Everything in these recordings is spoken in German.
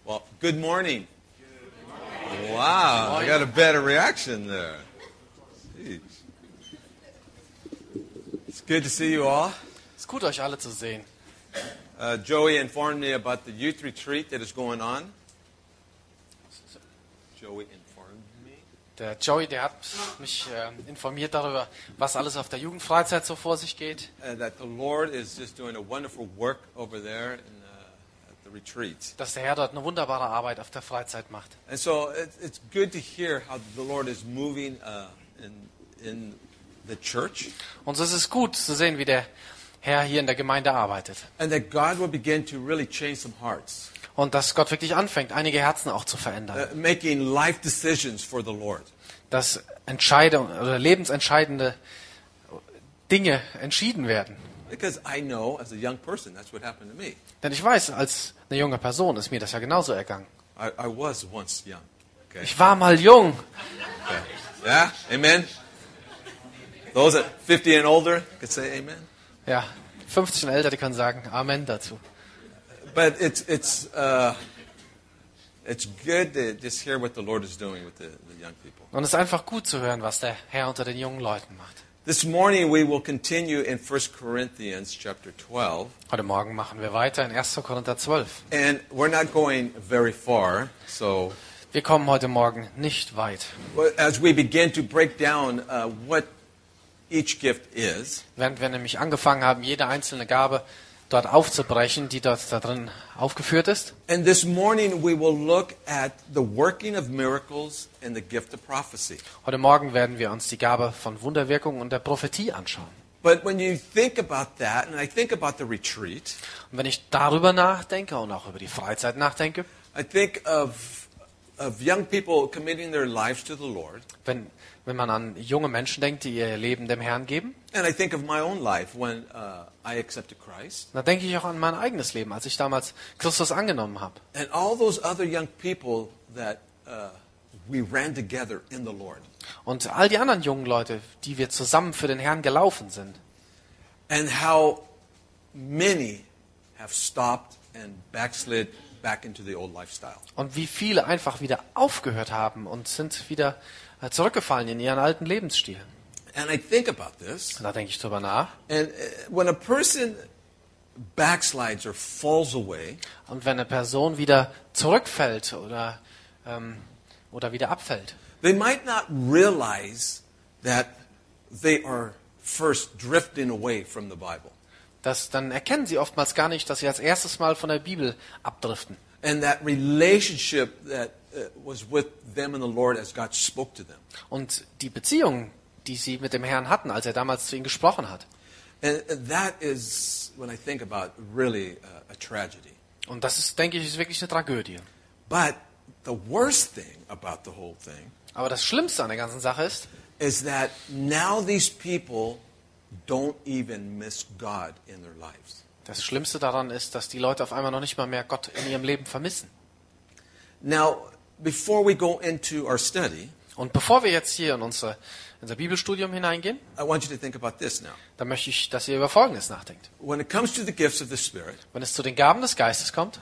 Well, good morning. Wow, I got a better reaction there. Jeez. It's good to see you all. Es ist gut, euch alle zu sehen. Joey informed me about the youth retreat that is going on. Joey informed me. Der Joey, der hat mich informiert darüber, was alles auf der Jugendfreizeit so vor sich geht. That the Lord is just doing a wonderful work over there at the retreat. Dass der Herr dort eine wunderbare Arbeit auf der Freizeit macht. And so it's good to hear how the Lord is moving in the church. Und so ist es gut zu sehen, wie der Herr hier in der Gemeinde arbeitet. And that God will begin to really change some hearts. Und dass Gott wirklich anfängt, einige Herzen auch zu verändern. Making life decisions for the Lord. Dass lebensentscheidende Dinge entschieden werden. Because I know, as a young person, that's what happened to me. Denn ich weiß, als eine junge Person ist mir das ja genauso ergangen. I was once young. Okay. Ich war mal jung. Okay. Yeah? Amen? Those at 50 and older could say amen. Ja, 50 und älter, die können sagen Amen dazu. But it's good to just hear what the Lord is doing with the young people. Und es ist einfach gut zu hören, was der Herr unter den jungen Leuten macht. This morning we will continue in 1 Corinthians chapter 12. Heute Morgen machen wir weiter in 1. Korinther 12. And we're not going very far, so Wir kommen heute Morgen nicht weit. as we begin to break down what each gift is, Während wir nämlich angefangen haben, jede einzelne Gabe dort aufzubrechen, die dort da drin aufgeführt ist. and this morning we will look at the working of miracles and the gift of prophecy. Heute Morgen werden wir uns die Gabe von Wunderwirkung und der Prophetie anschauen. But when you think about that, and I think about the retreat, Und wenn ich darüber nachdenke und auch über die Freizeit nachdenke, I think of young people committing their lives to the Lord. wenn man an junge Menschen denkt, die ihr Leben dem Herrn geben, And I think of my own life when I accepted Christ. dann denke ich auch an mein eigenes Leben, als ich damals Christus angenommen habe. And all those other young people that we ran together in the Lord. Und all die anderen jungen Leute, die wir zusammen für den Herrn gelaufen sind. And how many have stopped and backslid back into the old lifestyle. Und wie viele einfach wieder aufgehört haben und sind wieder zurückgefallen in ihren alten Lebensstil. And I think about this. Und da denke ich drüber nach. And when a person backslides or falls away, Und wenn eine Person wieder zurückfällt oder wieder abfällt, they might not realize that they are first drifting away from the Bible. dann erkennen sie oftmals gar nicht, dass sie als erstes Mal von der Bibel abdriften. And that relationship that was with them and the Lord as God spoke to them. Und die Beziehung, die sie mit dem Herrn hatten, als er damals zu ihnen gesprochen hat. And that is, when I think about, really a tragedy. Und das ist, denke ich, ist wirklich eine Tragödie. But the worst thing about the whole thing Aber das Schlimmste an der ganzen Sache is that now these people don't even miss God in their lives. das Schlimmste daran ist, dass die Leute auf einmal noch nicht mal mehr Gott in ihrem Leben vermissen. Now, before we go into our study, Und bevor wir jetzt hier in unser Bibelstudium hineingehen, I want you to think about this now. dann möchte ich, dass ihr über Folgendes nachdenkt. When it comes to the gifts of the Spirit, Wenn es zu den Gaben des Geistes kommt,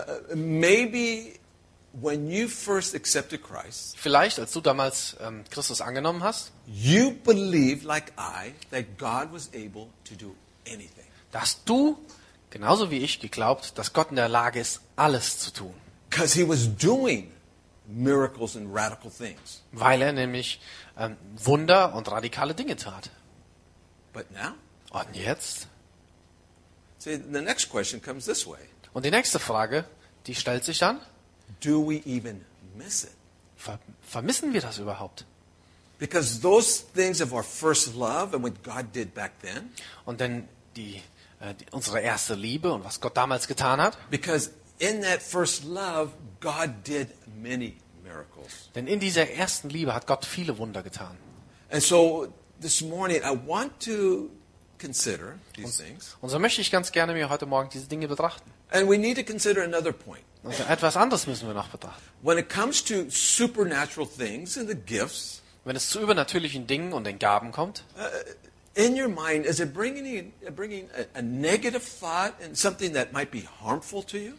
maybe when you first accepted Christ, vielleicht als du damals Christus angenommen hast, you believed, like I, that God was able to do anything. da hast du, genauso wie ich, geglaubt, dass Gott in der Lage ist, alles zu tun. Because he was doing miracles and radical things. Weil er nämlich Wunder und radikale Dinge tat. But now, Und jetzt? see, the next question comes this way. Und die nächste Frage, die stellt sich dann, Do we even miss it? vermissen wir das überhaupt? Because those things of our first love and what God did back then, Und denn unsere erste Liebe und was Gott damals getan hat, because in that first love, God did many miracles. denn in dieser ersten Liebe hat Gott viele Wunder getan. And so this morning, I want to consider these things. Und so möchte ich ganz gerne mir heute Morgen diese Dinge betrachten. And we need to consider another point. Also etwas anderes müssen wir noch betrachten. When it comes to supernatural things and the gifts, Wenn es zu übernatürlichen Dingen und den Gaben kommt, in your mind, is it bringing a negative thought and something that might be harmful to you?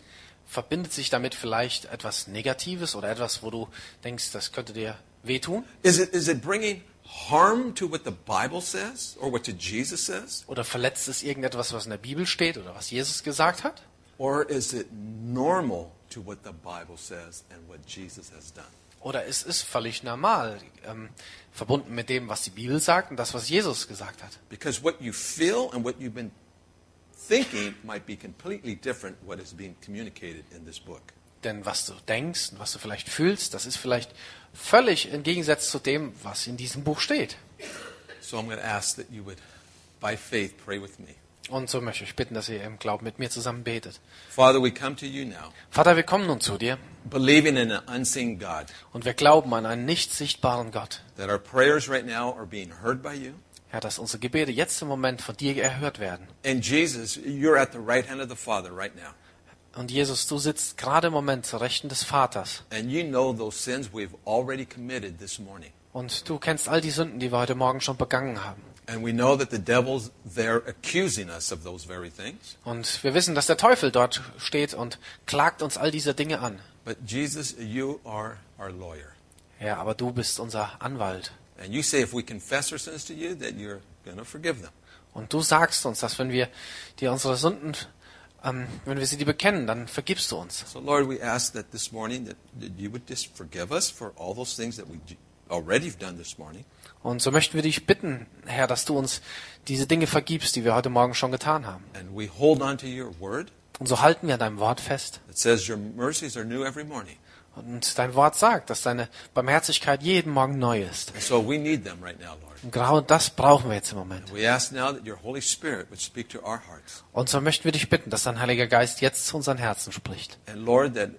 verbindet sich damit vielleicht etwas Negatives oder etwas, wo du denkst, das könnte dir wehtun? Is it bringing harm to what the Bible says or what to Jesus says? Oder verletzt es irgendetwas, was in der Bibel steht oder was Jesus gesagt hat? Or is it normal to what the Bible says and what Jesus has done? Oder es ist völlig normal, verbunden mit dem, was die Bibel sagt und das, was Jesus gesagt hat. Because what you feel and what you've been thinking might be completely different what is being communicated in this book. Denn was du denkst und was du vielleicht fühlst, das ist vielleicht völlig im Gegensatz zu dem, was in diesem Buch steht. So I'm going to ask that you would, by faith, pray with me. Und so möchte ich bitten, dass ihr im Glauben mit mir zusammen betet. Father, we come to you now, Vater, wir kommen nun zu dir believing in an unseen God, und wir glauben an einen nicht sichtbaren Gott. that our prayers right now are being heard by you. Herr, dass unsere Gebete jetzt im Moment von dir erhört werden. And Jesus, you're at the right hand of the Father right now. Und Jesus, du sitzt gerade im Moment zur Rechten des Vaters. And you know those sins we've already committed this morning. Und du kennst all die Sünden, die wir heute Morgen schon begangen haben. And we know that the devil's there accusing us of those very things. Und wir wissen, dass der Teufel dort steht und klagt uns all diese Dinge an. But Jesus, you are our lawyer. Ja, aber du bist unser Anwalt. And you say if we confess our sins to you, that you're going to forgive them. Und du sagst uns, dass wenn wir dir unsere Sünden, wenn wir sie dir bekennen, dann vergibst du uns. So Lord, we ask that this morning that you would just forgive us for all those things that we already have done this morning. Und so möchten wir dich bitten, Herr, dass du uns diese Dinge vergibst, die wir heute Morgen schon getan haben. And we hold on to your word. Und so halten wir an deinem Wort fest. It says your mercies are new every morning. Und dein Wort sagt, dass deine Barmherzigkeit jeden Morgen neu ist. And so we need them right now, Lord. Und genau das brauchen wir jetzt im Moment. We ask now that your Holy Spirit would speak to our hearts. Und so möchten wir dich bitten, dass dein Heiliger Geist jetzt zu unseren Herzen spricht. And Lord, that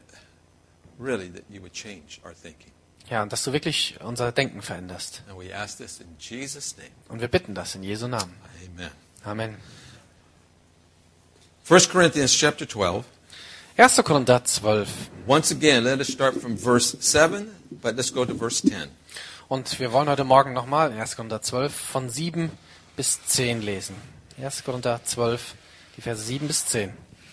really that you would change our thinking. Ja, und dass du wirklich unser Denken veränderst. And we ask this in Jesus' name. Und wir bitten das in Jesu Namen. Amen. Amen. 1 Corinthians chapter 12. 1. Korinther 12. Once again, let us start from verse 7, but let's go to verse 10. Und wir wollen heute Morgen nochmal 1. Korinther 12 von 7 bis 10 lesen. 1. Korinther 12, die Verse 7 bis 10.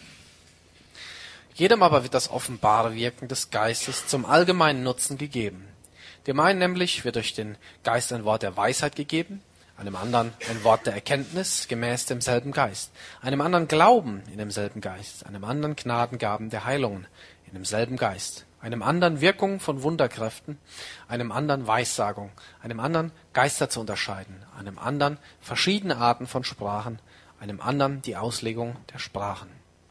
Jedem aber wird das offenbare Wirken des Geistes zum allgemeinen Nutzen gegeben. Dem einen nämlich wird durch den Geist ein Wort der Weisheit gegeben, einem anderen ein Wort der Erkenntnis gemäß demselben Geist, einem anderen Glauben in demselben Geist, einem anderen Gnadengaben der Heilungen in demselben Geist, einem anderen Wirkung von Wunderkräften, einem anderen Weissagung, einem anderen Geister zu unterscheiden, einem anderen verschiedene Arten von Sprachen, einem anderen die Auslegung der Sprachen.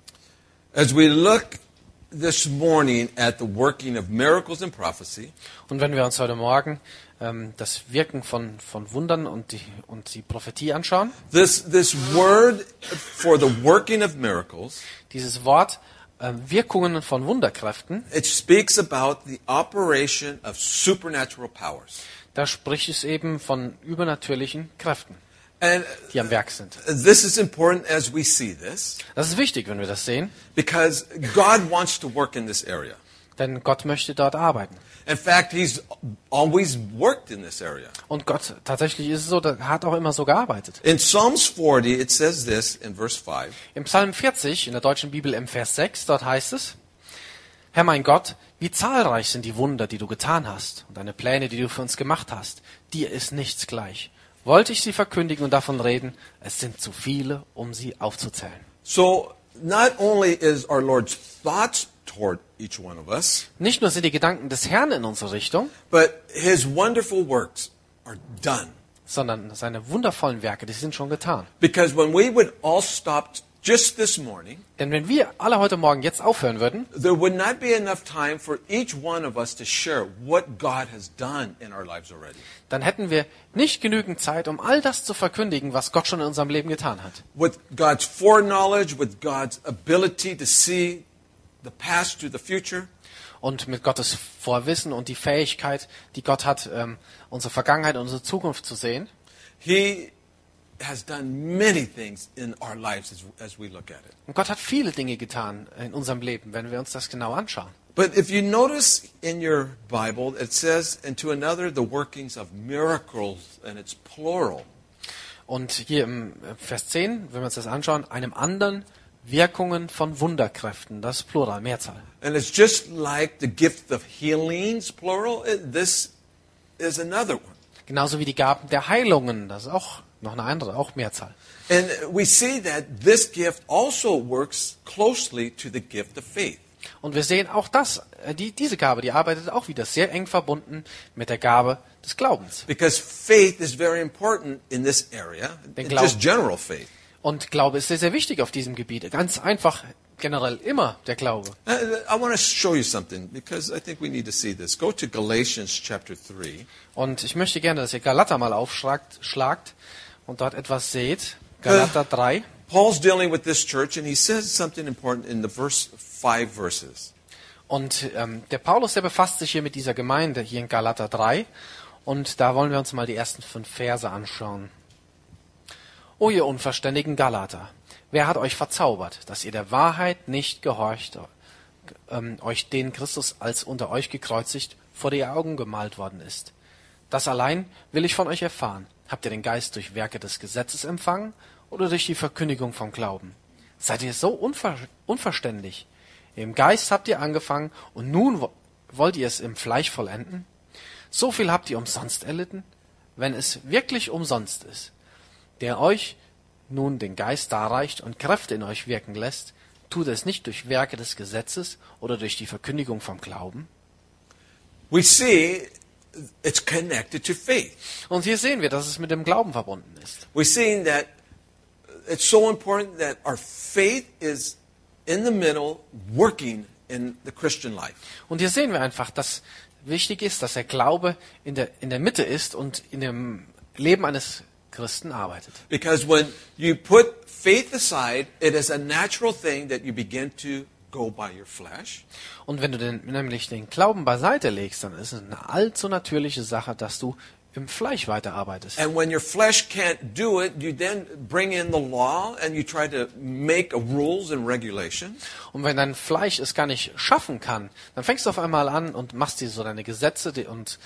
As we look this morning at the working of miracles and prophecy, Und wenn wir uns heute Morgen das Wirken von Wundern und die Prophetie anschauen, this word for the working of miracles, dieses Wort Wirkungen von Wunderkräften, it speaks about the operation of supernatural powers. da spricht es eben von übernatürlichen Kräften, And die am Werk sind. this is important as we see this, Das ist wichtig, wenn wir das sehen, because God wants to work in this area. denn Gott möchte dort arbeiten. In fact, He's always worked in this area. Und Gott, tatsächlich ist es so, er hat auch immer so gearbeitet. In Psalms 40, it says this in verse 5. Im Psalm 40, in der deutschen Bibel im Vers 6, dort heißt es, Herr mein Gott, wie zahlreich sind die Wunder, die du getan hast und deine Pläne, die du für uns gemacht hast. Dir ist nichts gleich. Wollte ich sie verkündigen und davon reden, es sind zu viele, um sie aufzuzählen. So, not only is our Lord's thoughts toward each one of us, Nicht nur sind die Gedanken des Herrn in unsere Richtung, but His wonderful works are done. sondern seine wundervollen Werke, die sind schon getan. Because when we would all stop just this morning, Denn wenn wir alle heute Morgen jetzt aufhören würden, there would not be enough time for each one of us to share what God has done in our lives already. dann hätten wir nicht genügend Zeit, um all das zu verkündigen, was Gott schon in unserem Leben getan hat. With God's foreknowledge, with God's ability to see the past to the future, Und mit Gottes Vorwissen und die Fähigkeit, die Gott hat, unsere Vergangenheit und unsere Zukunft zu sehen. He has done many things in our lives as we look at it. Und Gott hat viele Dinge getan in unserem Leben, wenn wir uns das genau anschauen. But if you notice in your Bible, it says, and to another the workings of miracles, and it's plural. Und hier im Vers 10, wenn wir uns das anschauen, einem anderen Wirkungen von Wunderkräften, das ist Plural, Mehrzahl. And it's just like the gift of healings, plural, this is another one. Genauso wie die Gaben der Heilungen, das ist auch noch eine andere, auch Mehrzahl. And we see that this gift also works closely to the gift of faith. Und wir sehen auch diese Gabe, die arbeitet auch wieder sehr eng verbunden mit der Gabe des Glaubens. Because faith is very important in this area, just general faith. Und Glaube ist sehr, sehr wichtig auf diesem Gebiet. Ganz einfach, generell immer der Glaube. I want to show you something, because I think we need to see this. Go to Galatians chapter 3. Und ich möchte gerne, dass ihr Galater mal aufschlagt und dort etwas seht. Galater 3. Paul's dealing with this church, and he says something important in the first 5 verses. Und der Paulus, der befasst sich hier mit dieser Gemeinde, hier in Galater 3. Und da wollen wir uns mal die ersten 5 Verse anschauen. O ihr unverständigen Galater, wer hat euch verzaubert, dass ihr der Wahrheit nicht gehorcht, euch den Christus als unter euch gekreuzigt vor die Augen gemalt worden ist? Das allein will ich von euch erfahren. Habt ihr den Geist durch Werke des Gesetzes empfangen oder durch die Verkündigung vom Glauben? Seid ihr so unverständig? Im Geist habt ihr angefangen und nun wollt ihr es im Fleisch vollenden? So viel habt ihr umsonst erlitten, wenn es wirklich umsonst ist. Der euch nun den Geist darreicht und Kräfte in euch wirken lässt, tut es nicht durch Werke des Gesetzes oder durch die Verkündigung vom Glauben? We see it's connected to faith. Und hier sehen wir, dass es mit dem Glauben verbunden ist. We're seeing that it's so important that our faith is in the middle, working in the Christian life. Und hier sehen wir einfach, dass wichtig ist, dass der Glaube in der Mitte ist und in dem Leben eines Christen arbeitet. Because when you put faith aside, it is a natural thing that you begin to go by your flesh. Und wenn du nämlich den Glauben beiseite legst, dann ist es eine allzu natürliche Sache, dass du im Fleisch weiterarbeitest. And when your flesh can't do it, you then bring in the law and you try to make rules and regulations. Und wenn dein Fleisch es gar nicht schaffen kann, dann fängst du auf einmal an und machst dir so deine Gesetze und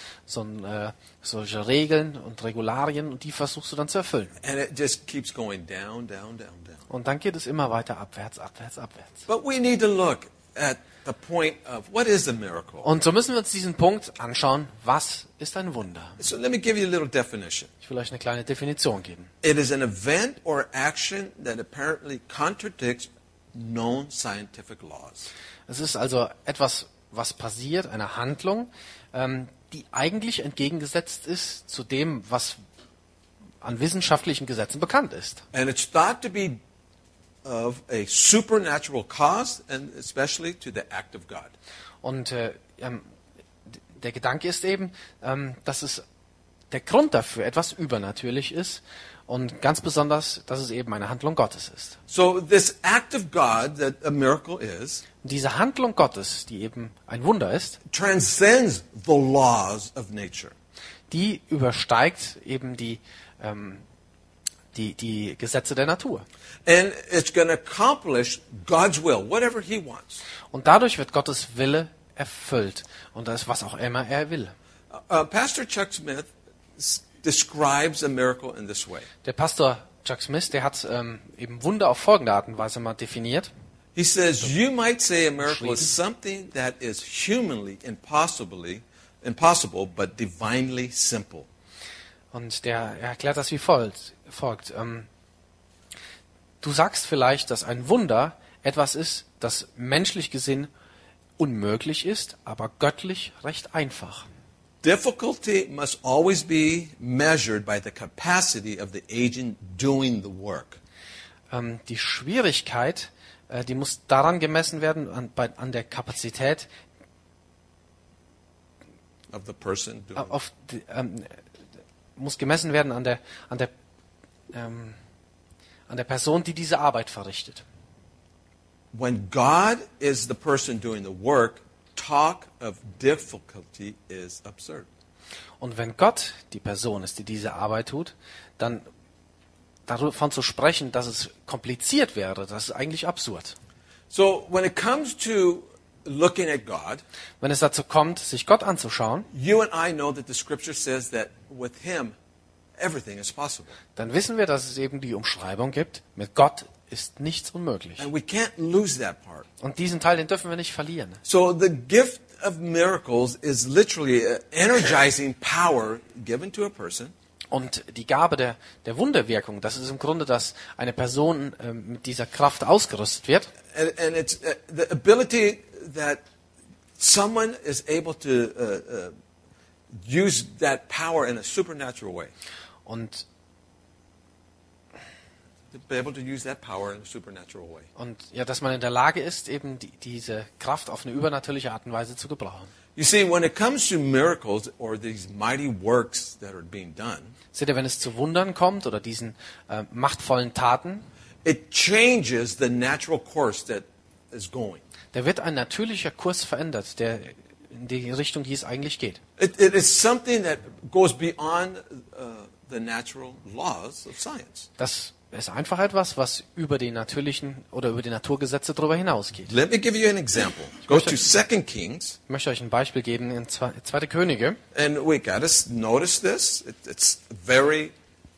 solche Regeln und Regularien und die versuchst du dann zu erfüllen. And it just keeps going down, down, down, down. Und dann geht es immer weiter abwärts, abwärts, abwärts. But we need to look at the point of what is a miracle. Und so müssen wir uns diesen Punkt anschauen, was ist ein Wunder? So let me give you a little definition. Ich will euch eine kleine Definition geben. It is an event or action that apparently contradicts known scientific laws. Es ist also etwas, was passiert, eine Handlung, die eigentlich entgegengesetzt ist zu dem, was an wissenschaftlichen Gesetzen bekannt ist. And it's thought to be of a supernatural cause, and especially to the act of God. Und der Gedanke ist eben, dass es der Grund dafür etwas übernatürlich ist und ganz besonders, dass es eben eine Handlung Gottes ist. So this act of God that a miracle is Und diese Handlung Gottes, die eben ein Wunder ist, transcends the laws of nature. die übersteigt eben die Gesetze der Natur. And it's going to accomplish God's will, whatever He wants. Und dadurch wird Gottes Wille erfüllt. Und das ist, was auch immer er will. Pastor Chuck Smith describes a miracle in this way. Der Pastor Chuck Smith, der hat eben Wunder auf folgende Art und Weise mal definiert. He says, you might say a miracle is something that is humanly impossible, but divinely simple. Und er erklärt das wie folgt. Du sagst vielleicht, dass ein Wunder etwas ist, das menschlich gesehen unmöglich ist, aber göttlich recht einfach. Difficulty must always be measured by the capacity of the agent doing the work. Die Schwierigkeit, die muss daran gemessen werden, an der Kapazität Of the person doing muss gemessen werden an der Person, die diese Arbeit verrichtet. When God is the person doing the work, talk of difficulty is absurd. Und wenn Gott die Person ist, die diese Arbeit tut, dann davon zu sprechen, dass es kompliziert wäre, das ist eigentlich absurd. So when it comes to looking at God, Wenn es dazu kommt, sich Gott anzuschauen, you and I know that the Scripture says that with Him, everything is possible. dann wissen wir, dass es eben die Umschreibung gibt, mit Gott ist nichts unmöglich. And we can't lose that part. Und diesen Teil, den dürfen wir nicht verlieren. So the gift of miracles is literally an energizing power given to a person. Und die Gabe der Wunderwirkung, das ist im Grunde, dass eine Person mit dieser Kraft ausgerüstet wird. And it's the ability that someone is able to use that power in a supernatural way. Und To be able to use that power in a supernatural way. ja, dass man in der Lage ist, eben diese Kraft auf eine übernatürliche Art und Weise zu gebrauchen. You see, when it comes to miracles or these mighty works that are being done, Seht ihr, wenn es zu Wundern kommt oder diesen machtvollen Taten, it changes the natural course that is going. da wird ein natürlicher Kurs verändert, der in die Richtung, die es eigentlich geht. It is something that goes beyond the natural laws of science. Das ist einfach etwas, was über die natürlichen oder über die Naturgesetze darüber hinausgeht. Let me give you an example. Go to 2 Kings, Ich möchte euch ein Beispiel geben in 2. Könige. and we got to notice this. It's a very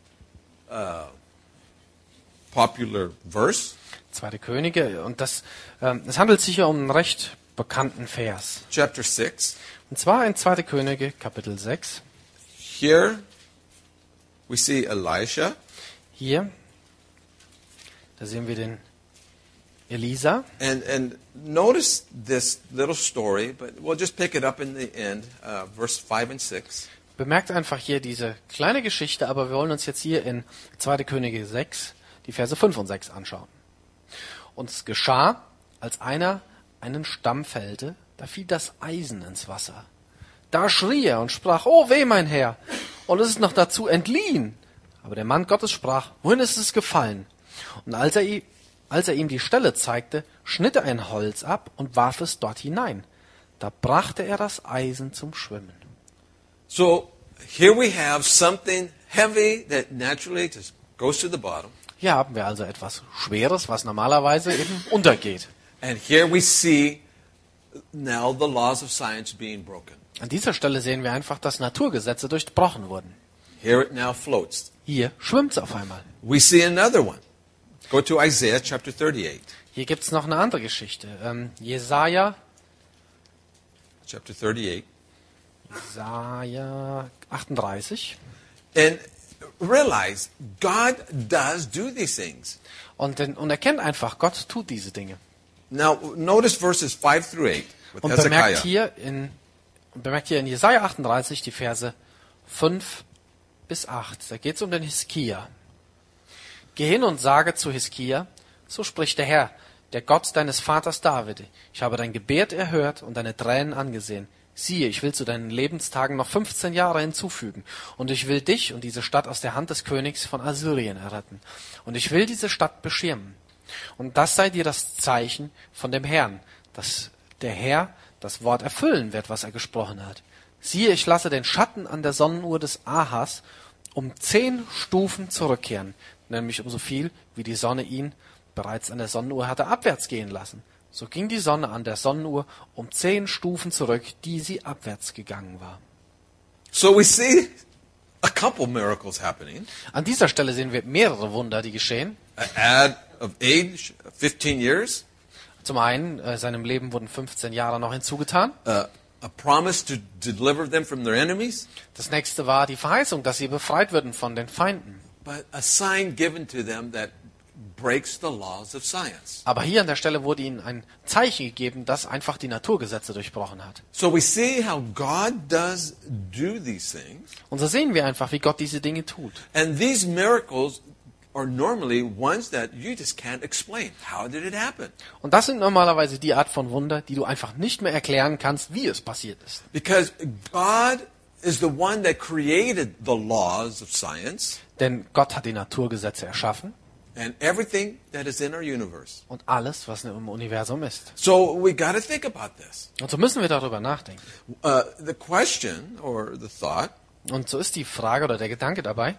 popular verse. 2. Könige. Und es handelt sich hier um einen recht bekannten Vers. Chapter 6. Und zwar in 2. Könige, Kapitel 6. Here we see Elisha. Hier, da sehen wir den Elisa. And notice this little story, but we'll just pick it up in the end, verse 5 and 6. Bemerkt einfach hier diese kleine Geschichte, aber wir wollen uns jetzt hier in 2. Könige 6 die Verse 5 und 6 anschauen. Und es geschah, als einer einen Stamm fällte, da fiel das Eisen ins Wasser. Da schrie er und sprach, oh weh, mein Herr, und es ist noch dazu entliehen. Aber der Mann Gottes sprach, wohin ist es gefallen? Und als er ihm die Stelle zeigte, schnitt er ein Holz ab und warf es dort hinein. Da brachte er das Eisen zum Schwimmen. So here we have something heavy that naturally just goes to the bottom. Hier haben wir also etwas Schweres, was normalerweise eben untergeht. And here we see now the laws of science being broken. An dieser Stelle sehen wir einfach, dass Naturgesetze durchbrochen wurden. Here it now floats. Hier schwimmt es auf einmal. We see another one. Go to Isaiah chapter 38. Hier gibt es noch eine andere Geschichte. Jesaja Chapter 38. 38. And realize God does do these things. Und erkennt einfach, Gott tut diese Dinge. Now notice verses 5 through 8 with Und Hezekiah. bemerkt hier in Jesaja 38 die Verse 5 bis 8. Da geht es um den Hiskia. Geh hin und sage zu Hiskia, so spricht der Herr, der Gott deines Vaters David. Ich habe dein Gebet erhört und deine Tränen angesehen. Siehe, ich will zu deinen Lebenstagen noch 15 Jahre hinzufügen. Und ich will dich und diese Stadt aus der Hand des Königs von Assyrien erretten. Und ich will diese Stadt beschirmen. Und das sei dir das Zeichen von dem Herrn, dass der Herr das Wort erfüllen wird, was er gesprochen hat. Siehe, ich lasse den Schatten an der Sonnenuhr des Ahas um 10 Stufen zurückkehren, nämlich um so viel, wie die Sonne ihn bereits an der Sonnenuhr hatte abwärts gehen lassen. So ging die Sonne an der Sonnenuhr um 10 Stufen zurück, die sie abwärts gegangen war. So we see a couple miracles happening. An dieser Stelle sehen wir mehrere Wunder, die geschehen. An ad of age, 15 years. Zum einen, seinem Leben wurden 15 Jahre noch hinzugetan. A promise to deliver them from their enemies. Das nächste war die Verheißung, dass sie befreit würden von den Feinden. But a sign given to them that breaks the laws of science. Aber hier an der Stelle wurde ihnen ein Zeichen gegeben, das einfach die Naturgesetze durchbrochen hat. So we see how God does do these things. Und so sehen wir einfach, wie Gott diese Dinge tut. And these miracles are normally ones that you just can't explain. How did it happen? Und das sind normalerweise die Art von Wunder, die du einfach nicht mehr erklären kannst, wie es passiert ist. Because God is the one that created the laws of science Denn Gott hat die Naturgesetze erschaffen and everything that is in our universe. und alles, was im Universum ist. So we got to think about this. Und so müssen wir darüber nachdenken. The question or the thought Und so ist die Frage oder der Gedanke dabei,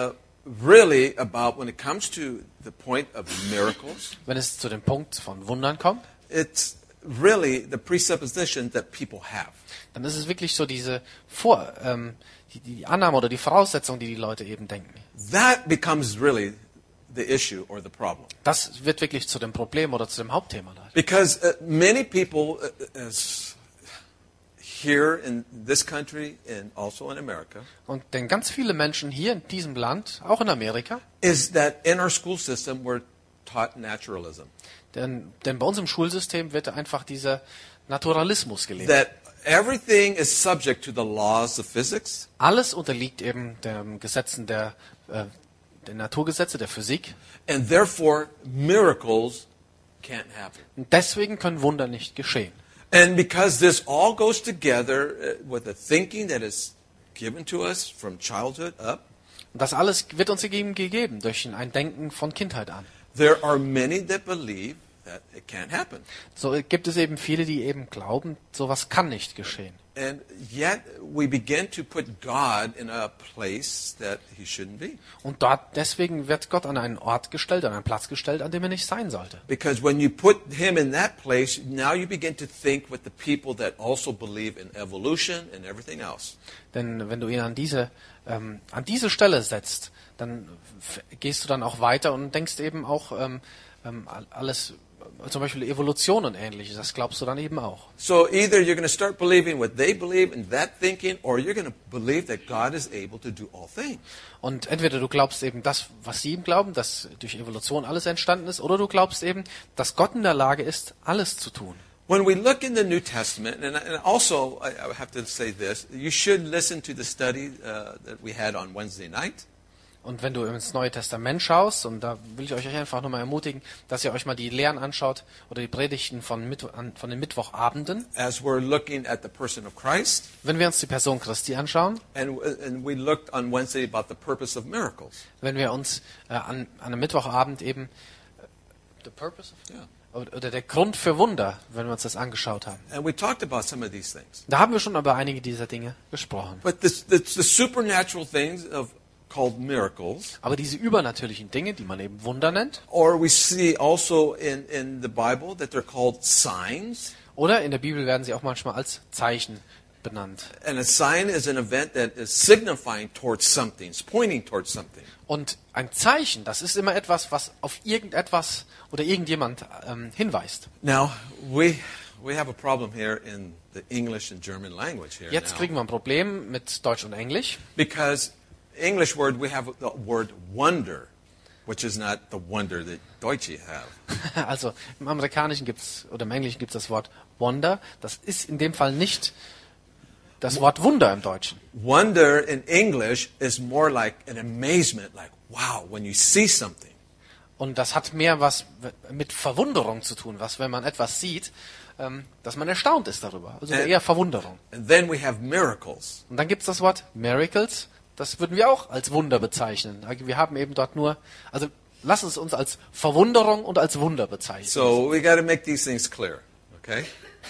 really about when it comes to the point of miracles, wenn es zu dem Punkt von Wundern kommt, it's really the presupposition that people have. dann ist es wirklich so diese die Annahme oder die Voraussetzung, die die Leute eben denken. That becomes really the issue or the problem. Das wird wirklich zu dem Problem oder zu dem Hauptthema da. Because many people as here in this country and also in America Und denn ganz viele Menschen hier in diesem Land, auch in Amerika, is that in our school system we're taught naturalism. denn bei uns im Schulsystem wird einfach dieser Naturalismus gelebt. That everything is subject to the laws of physics. Alles unterliegt eben den Gesetzen der Naturgesetze, der Physik. And therefore, miracles can't happen. Und deswegen können Wunder nicht geschehen. And because this all goes together with the thinking that is given to us from childhood up, Und das alles wird uns gegeben durch ein Denken von Kindheit an. there are many that believe that it can't happen. So gibt es eben viele, die eben glauben, sowas kann nicht geschehen. And yet we begin to put God in a place that he shouldn't be. Und deswegen wird Gott an einen Ort gestellt, an einen Platz gestellt, an dem er nicht sein sollte. Because when you put him in that place, now you begin to think with the people that also believe in evolution and everything else. Denn wenn du ihn an diese Stelle setzt, dann gehst du dann auch weiter und denkst eben auch alles, zum Beispiel Evolution und Ähnliches, das glaubst du dann eben auch. So either you're going to start believing what they believe in that thinking, or you're going to believe that God is able to do all things. Und entweder du glaubst eben das, was sie ihm glauben, dass durch Evolution alles entstanden ist, oder du glaubst eben, dass Gott in der Lage ist, alles zu tun. When we look in the New Testament, and also I have to say this, you should listen to the study that we had on Wednesday night. Und wenn du ins Neue Testament schaust, und da will ich euch einfach nochmal ermutigen, dass ihr euch mal die Lehren anschaut oder die Predigten von den Mittwochabenden. As we're looking at the person of Christ, Wenn wir uns die Person Christi anschauen, and we looked on Wednesday about the purpose of miracles. wenn wir uns an einem Mittwochabend eben the purpose of, Yeah. oder der Grund für Wunder, wenn wir uns das angeschaut haben. And we talked about some of these things. Da haben wir schon über einige dieser Dinge gesprochen. But the supernatural things called miracles, Aber diese übernatürlichen Dinge, die man eben Wunder nennt, or we see also in the Bible that they're called signs. oder in der Bibel werden sie auch manchmal als Zeichen benannt. And a sign is an event that is signifying towards something, it's pointing towards something. Und ein Zeichen, das ist immer etwas, was auf irgendetwas oder irgendjemand hinweist. Now, we have a problem here in the English and German language here Jetzt now. kriegen wir ein Problem mit Deutsch und Englisch. Because English word, we have the word wonder, which is not the wonder that Deutsche have. Also im Amerikanischen gibt's oder im Englischen gibt es das Wort Wonder. Das ist in dem Fall nicht das Wort Wunder im Deutschen. Wonder in English is more like an amazement, like, wow, when you see something. Und das hat mehr was mit Verwunderung zu tun, was wenn man etwas sieht, dass man erstaunt ist darüber. Also eher Verwunderung. And then we have miracles. Und dann gibt es das Wort Miracles. Das würden wir auch als Wunder bezeichnen. Wir haben eben dort nur, also lass es uns als Verwunderung und als Wunder bezeichnen. So we got to make these things clear, okay?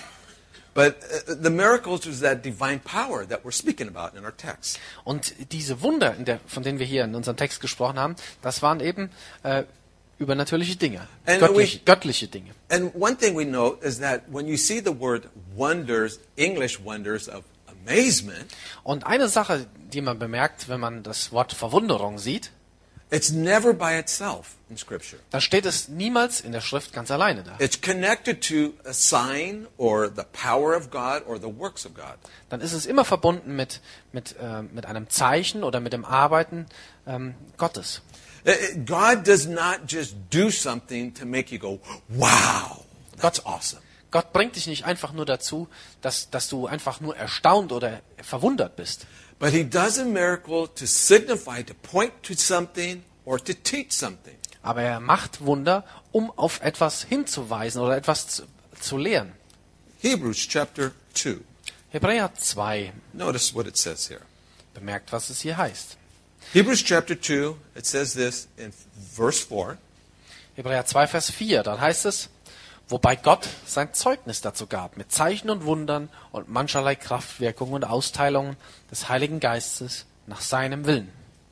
But the miracles is that divine power that we're speaking about in our text. Und diese Wunder, von denen wir hier in unserem Text gesprochen haben, das waren eben übernatürliche Dinge, göttliche Dinge. And one thing we note is that when you see the word wonders, English wonders of amazement, Und eine Sache, die man bemerkt, wenn man das Wort Verwunderung sieht, it's never by itself in Scripture. dann steht es niemals in der Schrift ganz alleine da. It's connected to a sign or the power of God or the works of God. Dann ist es immer verbunden mit einem Zeichen oder mit dem Arbeiten Gottes. God does not just do something to make you go, wow, that's awesome. Gott bringt dich nicht einfach nur dazu, dass du einfach nur erstaunt oder verwundert bist. But he does a miracle to signify, to point to something or to teach something. Aber er macht Wunder, um auf etwas hinzuweisen oder etwas zu lehren. Hebrews chapter 2. Hebräer 2 Notice what it says here. bemerkt, was es hier heißt. Hebrews chapter 2, it says this in verse 4. Hebräer 2, Vers 4, dann heißt es, wobei Gott sein Zeugnis dazu gab, mit Zeichen und Wundern und mancherlei Kraftwirkungen und Austeilungen des Heiligen Geistes nach seinem Willen.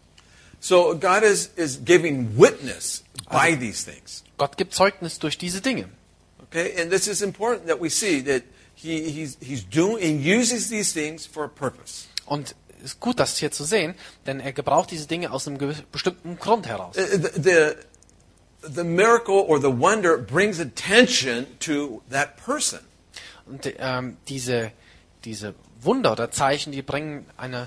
So God is giving witness by these things. Gott gibt Zeugnis durch diese Dinge. Okay, and this is important that we see that he uses these things for a purpose. Und es ist gut, das hier zu sehen, denn er gebraucht diese Dinge aus einem bestimmten Grund heraus. the miracle or the wonder brings attention to that person. Und diese Wunder oder Zeichen, die bringen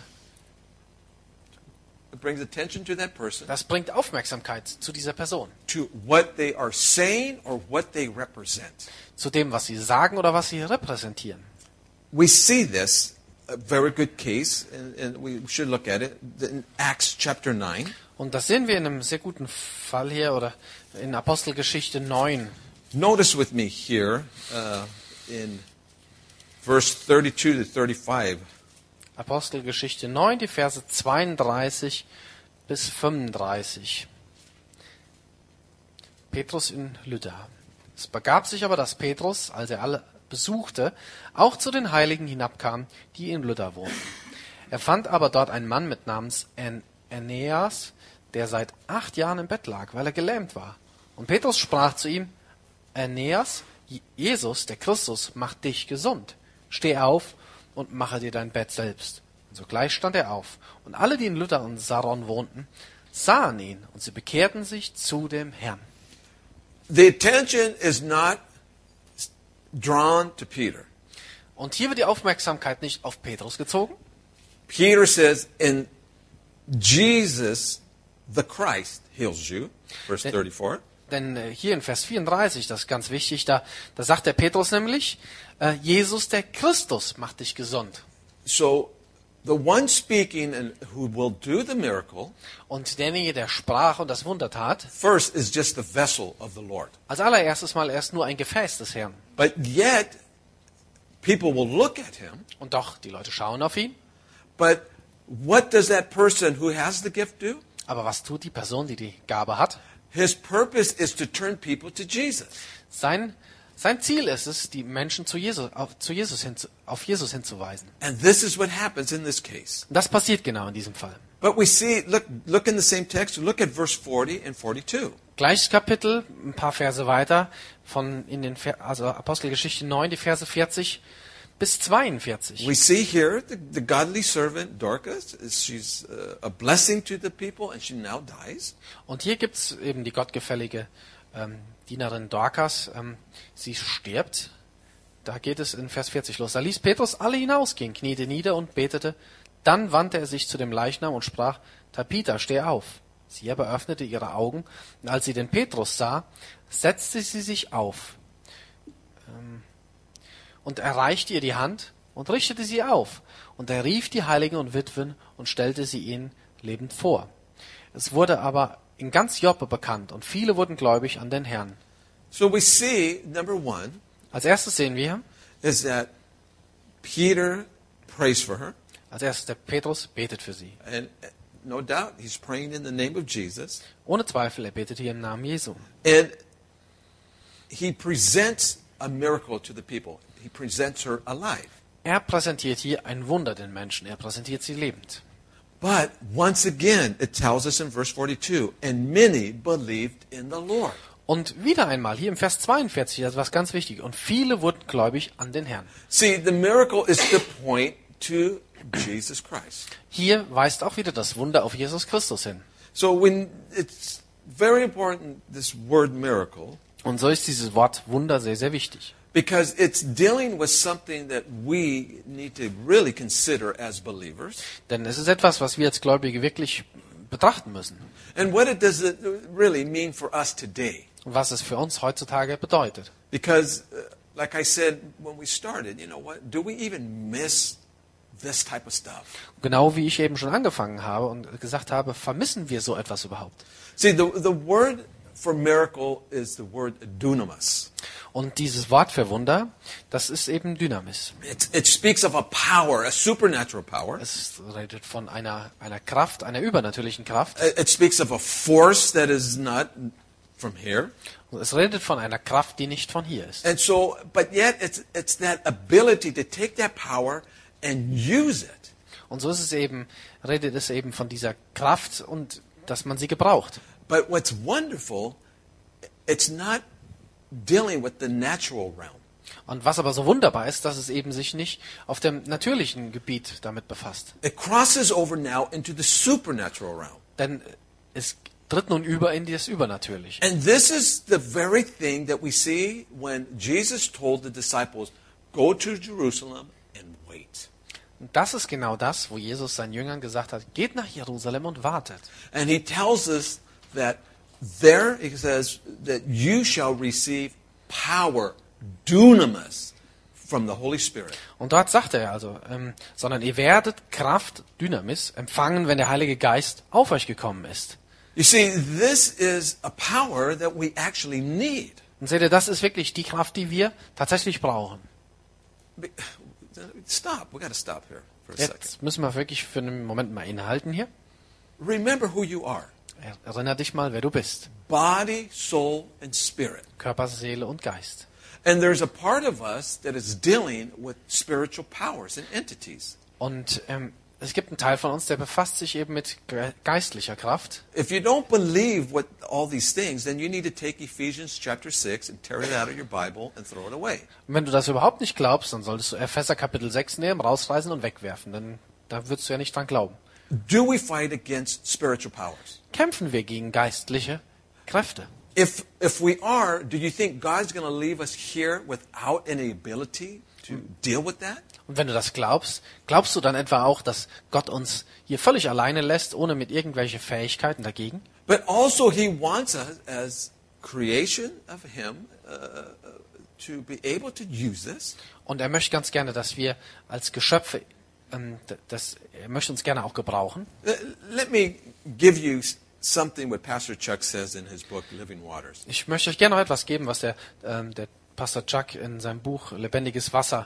It brings attention to that person, das bringt Aufmerksamkeit zu dieser Person, to what they are saying or what they represent. zu dem, was sie sagen oder was sie repräsentieren. We see this, a very good case, and we should look at it, in Acts chapter 9. Und das sehen wir in einem sehr guten Fall hier oder in Apostelgeschichte 9. Notice with me here in verse 32 to 35. Apostelgeschichte 9, die Verse 32 bis 35. Petrus in Lydda. Es begab sich aber, dass Petrus, als er alle besuchte, auch zu den Heiligen hinabkam, die in Lydda wohnten. Er fand aber dort einen Mann mit Namens Aeneas, der seit 8 Jahren im Bett lag, weil er gelähmt war. Und Petrus sprach zu ihm: Aeneas, Jesus, der Christus, macht dich gesund. Steh auf und mache dir dein Bett selbst. Und sogleich stand er auf. Und alle, die in Lydda und Saron wohnten, sahen ihn, und sie bekehrten sich zu dem Herrn. The attention is not drawn to Peter. Und hier wird die Aufmerksamkeit nicht auf Petrus gezogen. Peter says, in Jesus, the Christ, heals you. Verse 34. Denn hier in Vers 34, das ist ganz wichtig, da sagt der Petrus nämlich, Jesus, der Christus, macht dich gesund. So, the one speaking and who will do the miracle, Und derjenige, der sprach und das Wunder tat, first is just the vessel of the Lord. als allererstes mal erst nur ein Gefäß des Herrn. But yet, people will look at him, Und doch, die Leute schauen auf ihn. but what does that person who has the gift do? Aber was tut die Person, die die Gabe hat? His purpose is to turn people to Jesus. Sein Ziel ist es, die Menschen auf Jesus hinzuweisen. And this is what happens in this case. Und das passiert genau in diesem Fall. But we see, look in the same text, look at verse 40 and 42. Gleiches Kapitel, ein paar Verse weiter, also Apostelgeschichte 9, die Verse 40 bis 42. We see here the godly servant Dorcas, she's a blessing to the people and she now dies. Und hier gibt es eben die gottgefällige Dienerin Dorcas, sie stirbt. Da geht es in Vers 40 los. Da ließ Petrus alle hinausgehen, kniete nieder und betete. Dann wandte er sich zu dem Leichnam und sprach: Tabitha, steh auf. Sie aber öffnete ihre Augen, und als sie den Petrus sah, setzte sie sich auf und erreichte ihr die Hand und richtete sie auf. Und er rief die Heiligen und Witwen und stellte sie ihnen lebend vor. Es wurde aber in ganz Joppe bekannt und viele wurden gläubig an den Herrn. So we see, number one, Als erstes sehen wir, is that Peter prays for her. als erstes der Petrus betet für sie. And no doubt, he's praying in the name of Jesus. Ohne Zweifel, er betet hier im Namen Jesu. And he presents a miracle to the people. He presents her alive. Er präsentiert hier ein Wunder den Menschen. Er präsentiert sie lebend. But once again, it tells us in verse 42, and many believed in the Lord. Und wieder einmal, hier im Vers 42, das ist was ganz wichtig. Und viele wurden gläubig an den Herrn. See, the miracle is to point to Jesus Christ. Hier weist auch wieder das Wunder auf Jesus Christus hin. So when it's very important, this word miracle, Und so ist dieses Wort Wunder sehr, sehr wichtig. because it's dealing with something that we need to really consider as believers. Denn es ist etwas, was wir als Gläubige wirklich betrachten müssen. And what does it really mean for us today? Und was es für uns heutzutage bedeutet. Because, like I said when we started, you know what? Do we even miss this type of stuff? Genau wie ich eben schon angefangen habe und gesagt habe, vermissen wir so etwas überhaupt? See, the word for miracle is the word dunamis. Und dieses Wort für Wunder, das ist eben Dynamis. It speaks of a power, a supernatural power. Es redet von einer Kraft, einer übernatürlichen Kraft. It speaks of a force that is not from here. Und es redet von einer Kraft, die nicht von hier ist. And so, but yet it's that ability to take that power and use it. Und so ist es eben, redet es eben von dieser Kraft und dass man sie gebraucht. But what's wonderful, it's not dealing with the natural realm. Und was aber so wunderbar ist, dass es eben sich nicht auf dem natürlichen Gebiet damit befasst. It crosses over now into the supernatural realm. Denn es tritt nun über in das Übernatürliche. And this is the very thing that we see when Jesus told the disciples, go to Jerusalem and wait. Und das ist genau das, wo Jesus seinen Jüngern gesagt hat, geht nach Jerusalem und wartet. And he tells us that there, he says, that you shall receive power, dunamis, from the Holy Spirit. Und dort sagt er also, sondern ihr werdet Kraft, Dynamis, empfangen, wenn der Heilige Geist auf euch gekommen ist. You see, this is a power that we actually need. Und seht ihr, das ist wirklich die Kraft, die wir tatsächlich brauchen. Stop. We got to stop here for a second. Jetzt müssen wir wirklich für einen Moment mal innehalten hier. Remember who you are. Erinner dich mal, wer du bist. Body, soul, and spirit. Körper, Seele und Geist. And there's a part of us that is dealing with spiritual powers and entities. Und es gibt einen Teil von uns, der befasst sich eben mit geistlicher Kraft. If you don't believe what all these things, then you need to take Ephesians chapter 6 and tear it out of your Bible and throw it away. Und wenn du das überhaupt nicht glaubst, dann solltest du Epheser Kapitel 6 nehmen, rausreißen und wegwerfen. Denn da würdest du ja nicht dran glauben. Do we fight against spiritual powers? Kämpfen wir gegen geistliche Kräfte? If we are, do you think God's going to leave us here without any ability to deal with that? Und wenn du das glaubst, glaubst du dann etwa auch, dass Gott uns hier völlig alleine lässt, ohne mit irgendwelche Fähigkeiten dagegen? But also he wants us as creation of him to be able to use this. Und er möchte ganz gerne, dass wir als Geschöpfe, er möchte uns gerne auch gebrauchen. Let me give you something what Pastor Chuck says in his book Living Waters. Ich möchte euch gerne noch etwas geben, was der Pastor Chuck in seinem Buch Lebendiges Wasser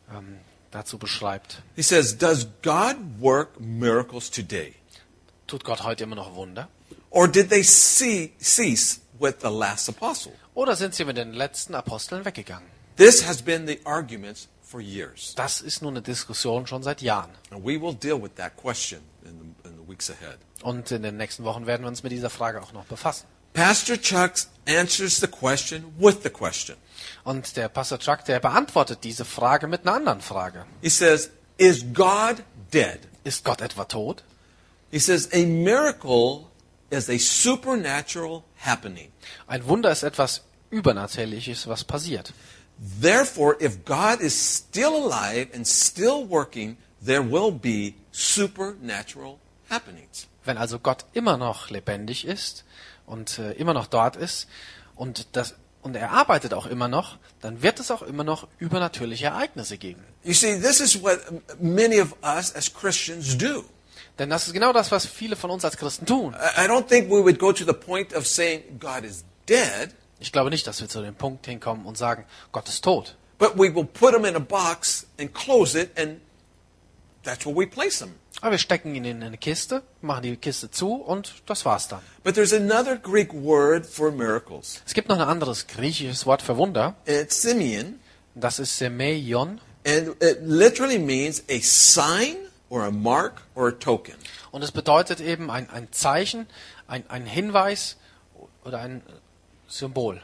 dazu beschreibt. He says, does God work miracles today? Tut Gott heute immer noch Wunder? Or did they cease with the last apostle? Oder sind sie mit den letzten Aposteln weggegangen? This has been the arguments for years. Das ist nun eine Diskussion schon seit Jahren. And we will deal with that question in the weeks ahead. Und in den nächsten Wochen werden wir uns mit dieser Frage auch noch befassen. Pastor Chuck answers the question with the question. Und der Pastor Chuck, der beantwortet diese Frage mit einer anderen Frage. He says, is God dead? Ist Gott etwa tot? He says, a miracle is a supernatural happening. Ein Wunder ist etwas Übernatürliches, was passiert. Therefore, if God is still alive and still working, there will be supernatural happenings. Wenn also Gott immer noch lebendig ist und immer noch dort ist und er arbeitet auch immer noch, dann wird es auch immer noch übernatürliche Ereignisse geben. You see, this is what many of us as Christians do. Denn das ist genau das, was viele von uns als Christen tun. I don't think we would go to the point of saying God is dead, Ich glaube nicht, dass wir zu dem Punkt hinkommen und sagen, Gott ist tot. but we will put him in a box and close it, and that's where we place him. Aber wir stecken ihn in eine Kiste, machen die Kiste zu und das war's dann. But there's another Greek word for miracles. Es gibt noch ein anderes griechisches Wort für Wunder. It's Simeon, Das ist Semeion. and it literally means a sign or a mark or a token. Und es bedeutet eben ein Zeichen, ein Hinweis oder ein Symbol.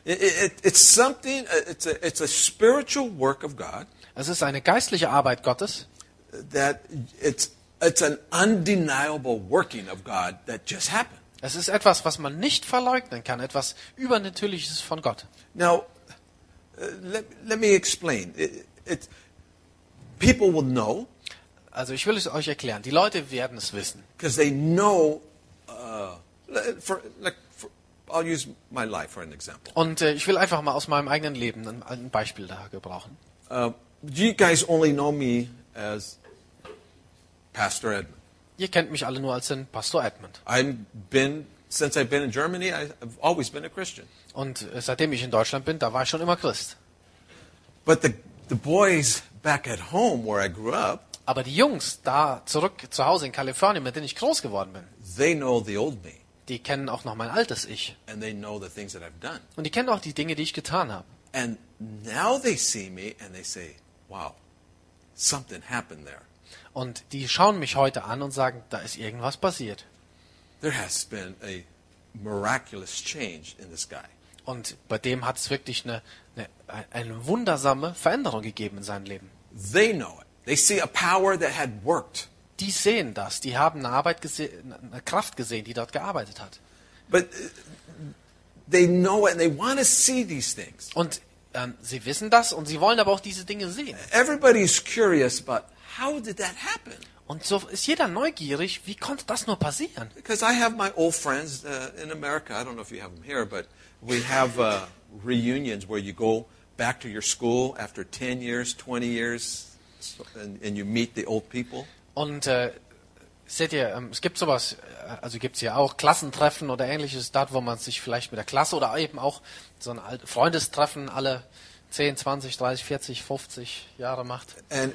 It's something. It's a spiritual work of God Es ist eine geistliche Arbeit Gottes. that it's an undeniable working of God that just happened. Es ist etwas, was man nicht verleugnen kann, etwas Übernatürliches von Gott. Now, let me explain. People will know Also ich will es euch erklären. Die Leute werden es wissen. because they know. I'll use my life for an example. Und ich will einfach mal aus meinem eigenen Leben ein Beispiel da gebrauchen. You guys only know me as Pastor Edmund. Ihr kennt mich alle nur als den Pastor Edmund. Since I've been in Germany, I've always been a Christian. Und seitdem ich in Deutschland bin, da war ich schon immer Christ. But the boys back at home where I grew up, Aber die Jungs da zurück zu Hause in Kalifornien, mit denen ich groß geworden bin, they know the old me, die kennen auch noch mein altes Ich. and they know the things that I've done. Und die kennen auch die Dinge, die ich getan habe. And now they see me and they say, wow, something happened there. Und die schauen mich heute an und sagen, da ist irgendwas passiert. There has been a miraculous change in this guy. Und bei dem hat es wirklich eine wundersame Veränderung gegeben in seinem Leben. They know it. They see a power that had worked. Die sehen das, die haben eine Kraft gesehen, die dort gearbeitet hat. But they know it and they want to see these things. Und sie wissen das und sie wollen aber auch diese Dinge sehen. Everybody's curious about how did that happen? Und so ist jeder neugierig, wie konnte das nur passieren? Because I have my old friends in America. I don't know if you have them here, but we have reunions where you go back to your school after 10 years, 20 years, and you meet the old people. Und seht ihr, es gibt sowas, also gibt es ja auch Klassentreffen oder ähnliches, dort, wo man sich vielleicht mit der Klasse oder eben auch so ein Freundestreffen alle 10, 20, 30, 40, 50 Jahre macht. And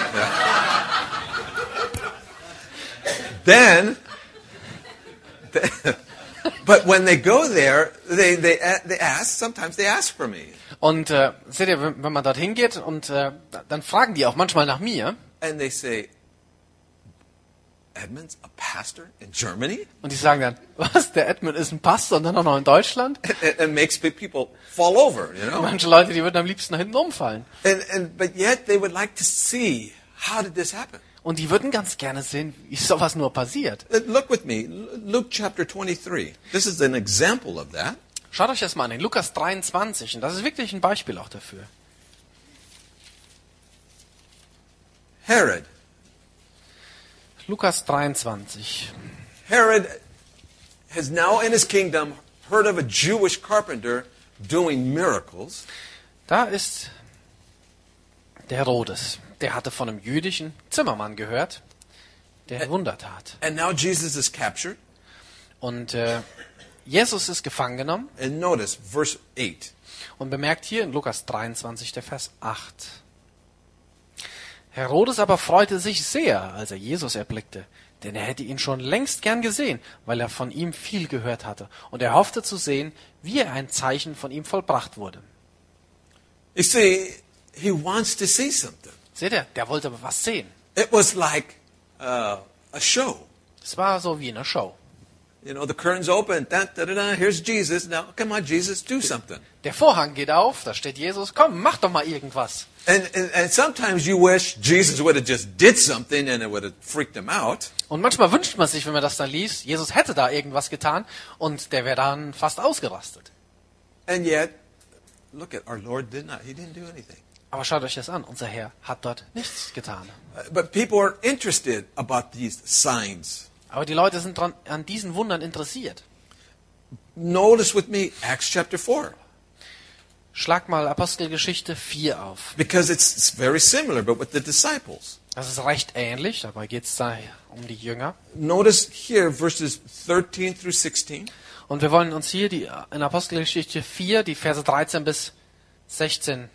then, but when they go there, they ask. Sometimes they ask for me, Und seht ihr, wenn man dorthin geht und dann fragen die auch manchmal nach mir and they say, "Edmund's a pastor in Germany?" und die sagen dann, was, der Edmund ist ein Pastor und dann auch noch in Deutschland? And makes people fall over, you know. Manche Leute, die würden am liebsten nach hinten umfallen. But yet they would like to see, how did this happen? Und die würden ganz gerne sehen, wie sowas nur passiert. Look with me, Luke chapter 23. This is an example of that. Schaut euch das mal an, in Lukas 23, und das ist wirklich ein Beispiel auch dafür. Herod. Lukas 23. Herod has now in his kingdom heard of a Jewish carpenter doing miracles. Da ist der Herodes. Der hatte von einem jüdischen Zimmermann gehört, der Wunder tat. And now Jesus is captured. Und Jesus ist gefangen genommen. And notice verse 8. Und bemerkt hier in Lukas 23, der Vers 8. Herodes aber freute sich sehr, als er Jesus erblickte, denn er hätte ihn schon längst gern gesehen, weil er von ihm viel gehört hatte. Und er hoffte zu sehen, wie ein Zeichen von ihm vollbracht wurde. You see, he wants to see something. Seht ihr, der wollte aber was sehen. It was like a show. Es war so wie in einer Show. You know, the curtain's open. Da, da, da, da, here's Jesus. Now, come on, Jesus, do something. Der Vorhang geht auf, da steht Jesus, komm, mach doch mal irgendwas. And sometimes you wish Jesus would have just did something and it would have freaked him out. Und manchmal wünscht man sich, wenn man das dann liest, Jesus hätte da irgendwas getan und der wäre dann fast ausgerastet. And yet, look at our Lord he didn't do anything. Aber schaut euch das an, unser Herr hat dort nichts getan. But people are interested about these signs. Aber die Leute sind an diesen Wundern interessiert. Notice with me Acts chapter 4. Schlag mal Apostelgeschichte 4 auf. Because it's very similar, but with the disciples. Das ist recht ähnlich, dabei geht es da um die Jünger. Notice here verses 13 through 16. Und wir wollen uns hier in Apostelgeschichte 4 die Verse 13 bis 16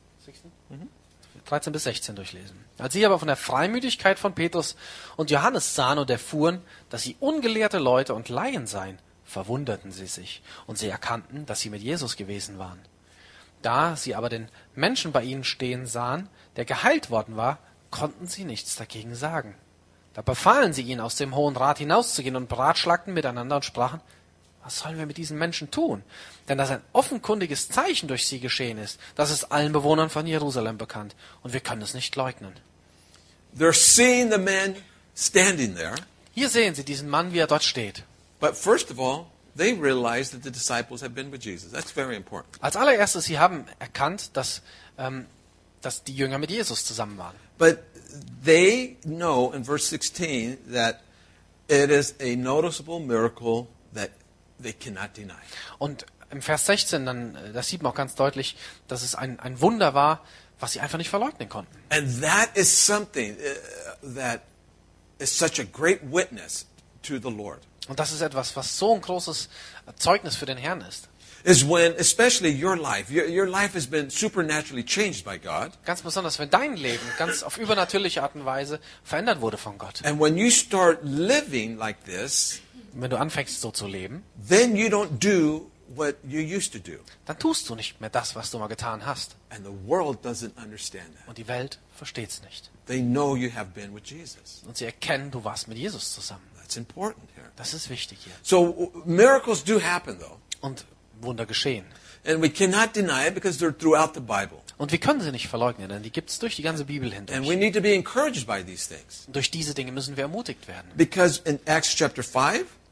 durchlesen. Als sie aber von der Freimütigkeit von Petrus und Johannes sahen und erfuhren, dass sie ungelehrte Leute und Laien seien, verwunderten sie sich und sie erkannten, dass sie mit Jesus gewesen waren. Da sie aber den Menschen bei ihnen stehen sahen, der geheilt worden war, konnten sie nichts dagegen sagen. Da befahlen sie ihn, aus dem Hohen Rat hinauszugehen und beratschlagten miteinander und sprachen, was sollen wir mit diesen Menschen tun? Denn dass ein offenkundiges Zeichen durch sie geschehen ist, das ist allen Bewohnern von Jerusalem bekannt. Und wir können es nicht leugnen. They're seeing the man standing there. Hier sehen Sie diesen Mann, wie er dort steht. But first of all, they realized that the disciples had been with Jesus. That's very important. Als allererstes, sie haben erkannt, dass die Jünger mit Jesus zusammen waren. But they know in verse 16 that it is a noticeable miracle that they cannot deny. Und im Vers 16, das sieht man auch ganz deutlich, dass es ein Wunder war, was sie einfach nicht verleugnen konnten. And that is something that is such a great witness to the Lord. Und das ist etwas, was so ein großes Zeugnis für den Herrn ist. Is when, especially your life has been supernaturally changed by God. Ganz besonders, wenn dein Leben ganz auf übernatürliche Art und Weise verändert wurde von Gott. And when you start living like this, Wenn du anfängst so zu leben, then you don't do what you used to do. dann tust du nicht mehr das, was du mal getan hast. And the world doesn't understand that. Und die Welt versteht es nicht. They know you have been with Jesus. Und sie erkennen, du warst mit Jesus zusammen. That's important here. Das ist wichtig hier. So miracles do happen though. Und Wunder geschehen. And we cannot deny it because they're throughout the Bible. Und wir können sie nicht verleugnen, denn die gibt es durch die ganze Bibel And we hindurch. need to be encouraged by these things. Durch diese Dinge müssen wir ermutigt werden. Because in Acts chapter 5,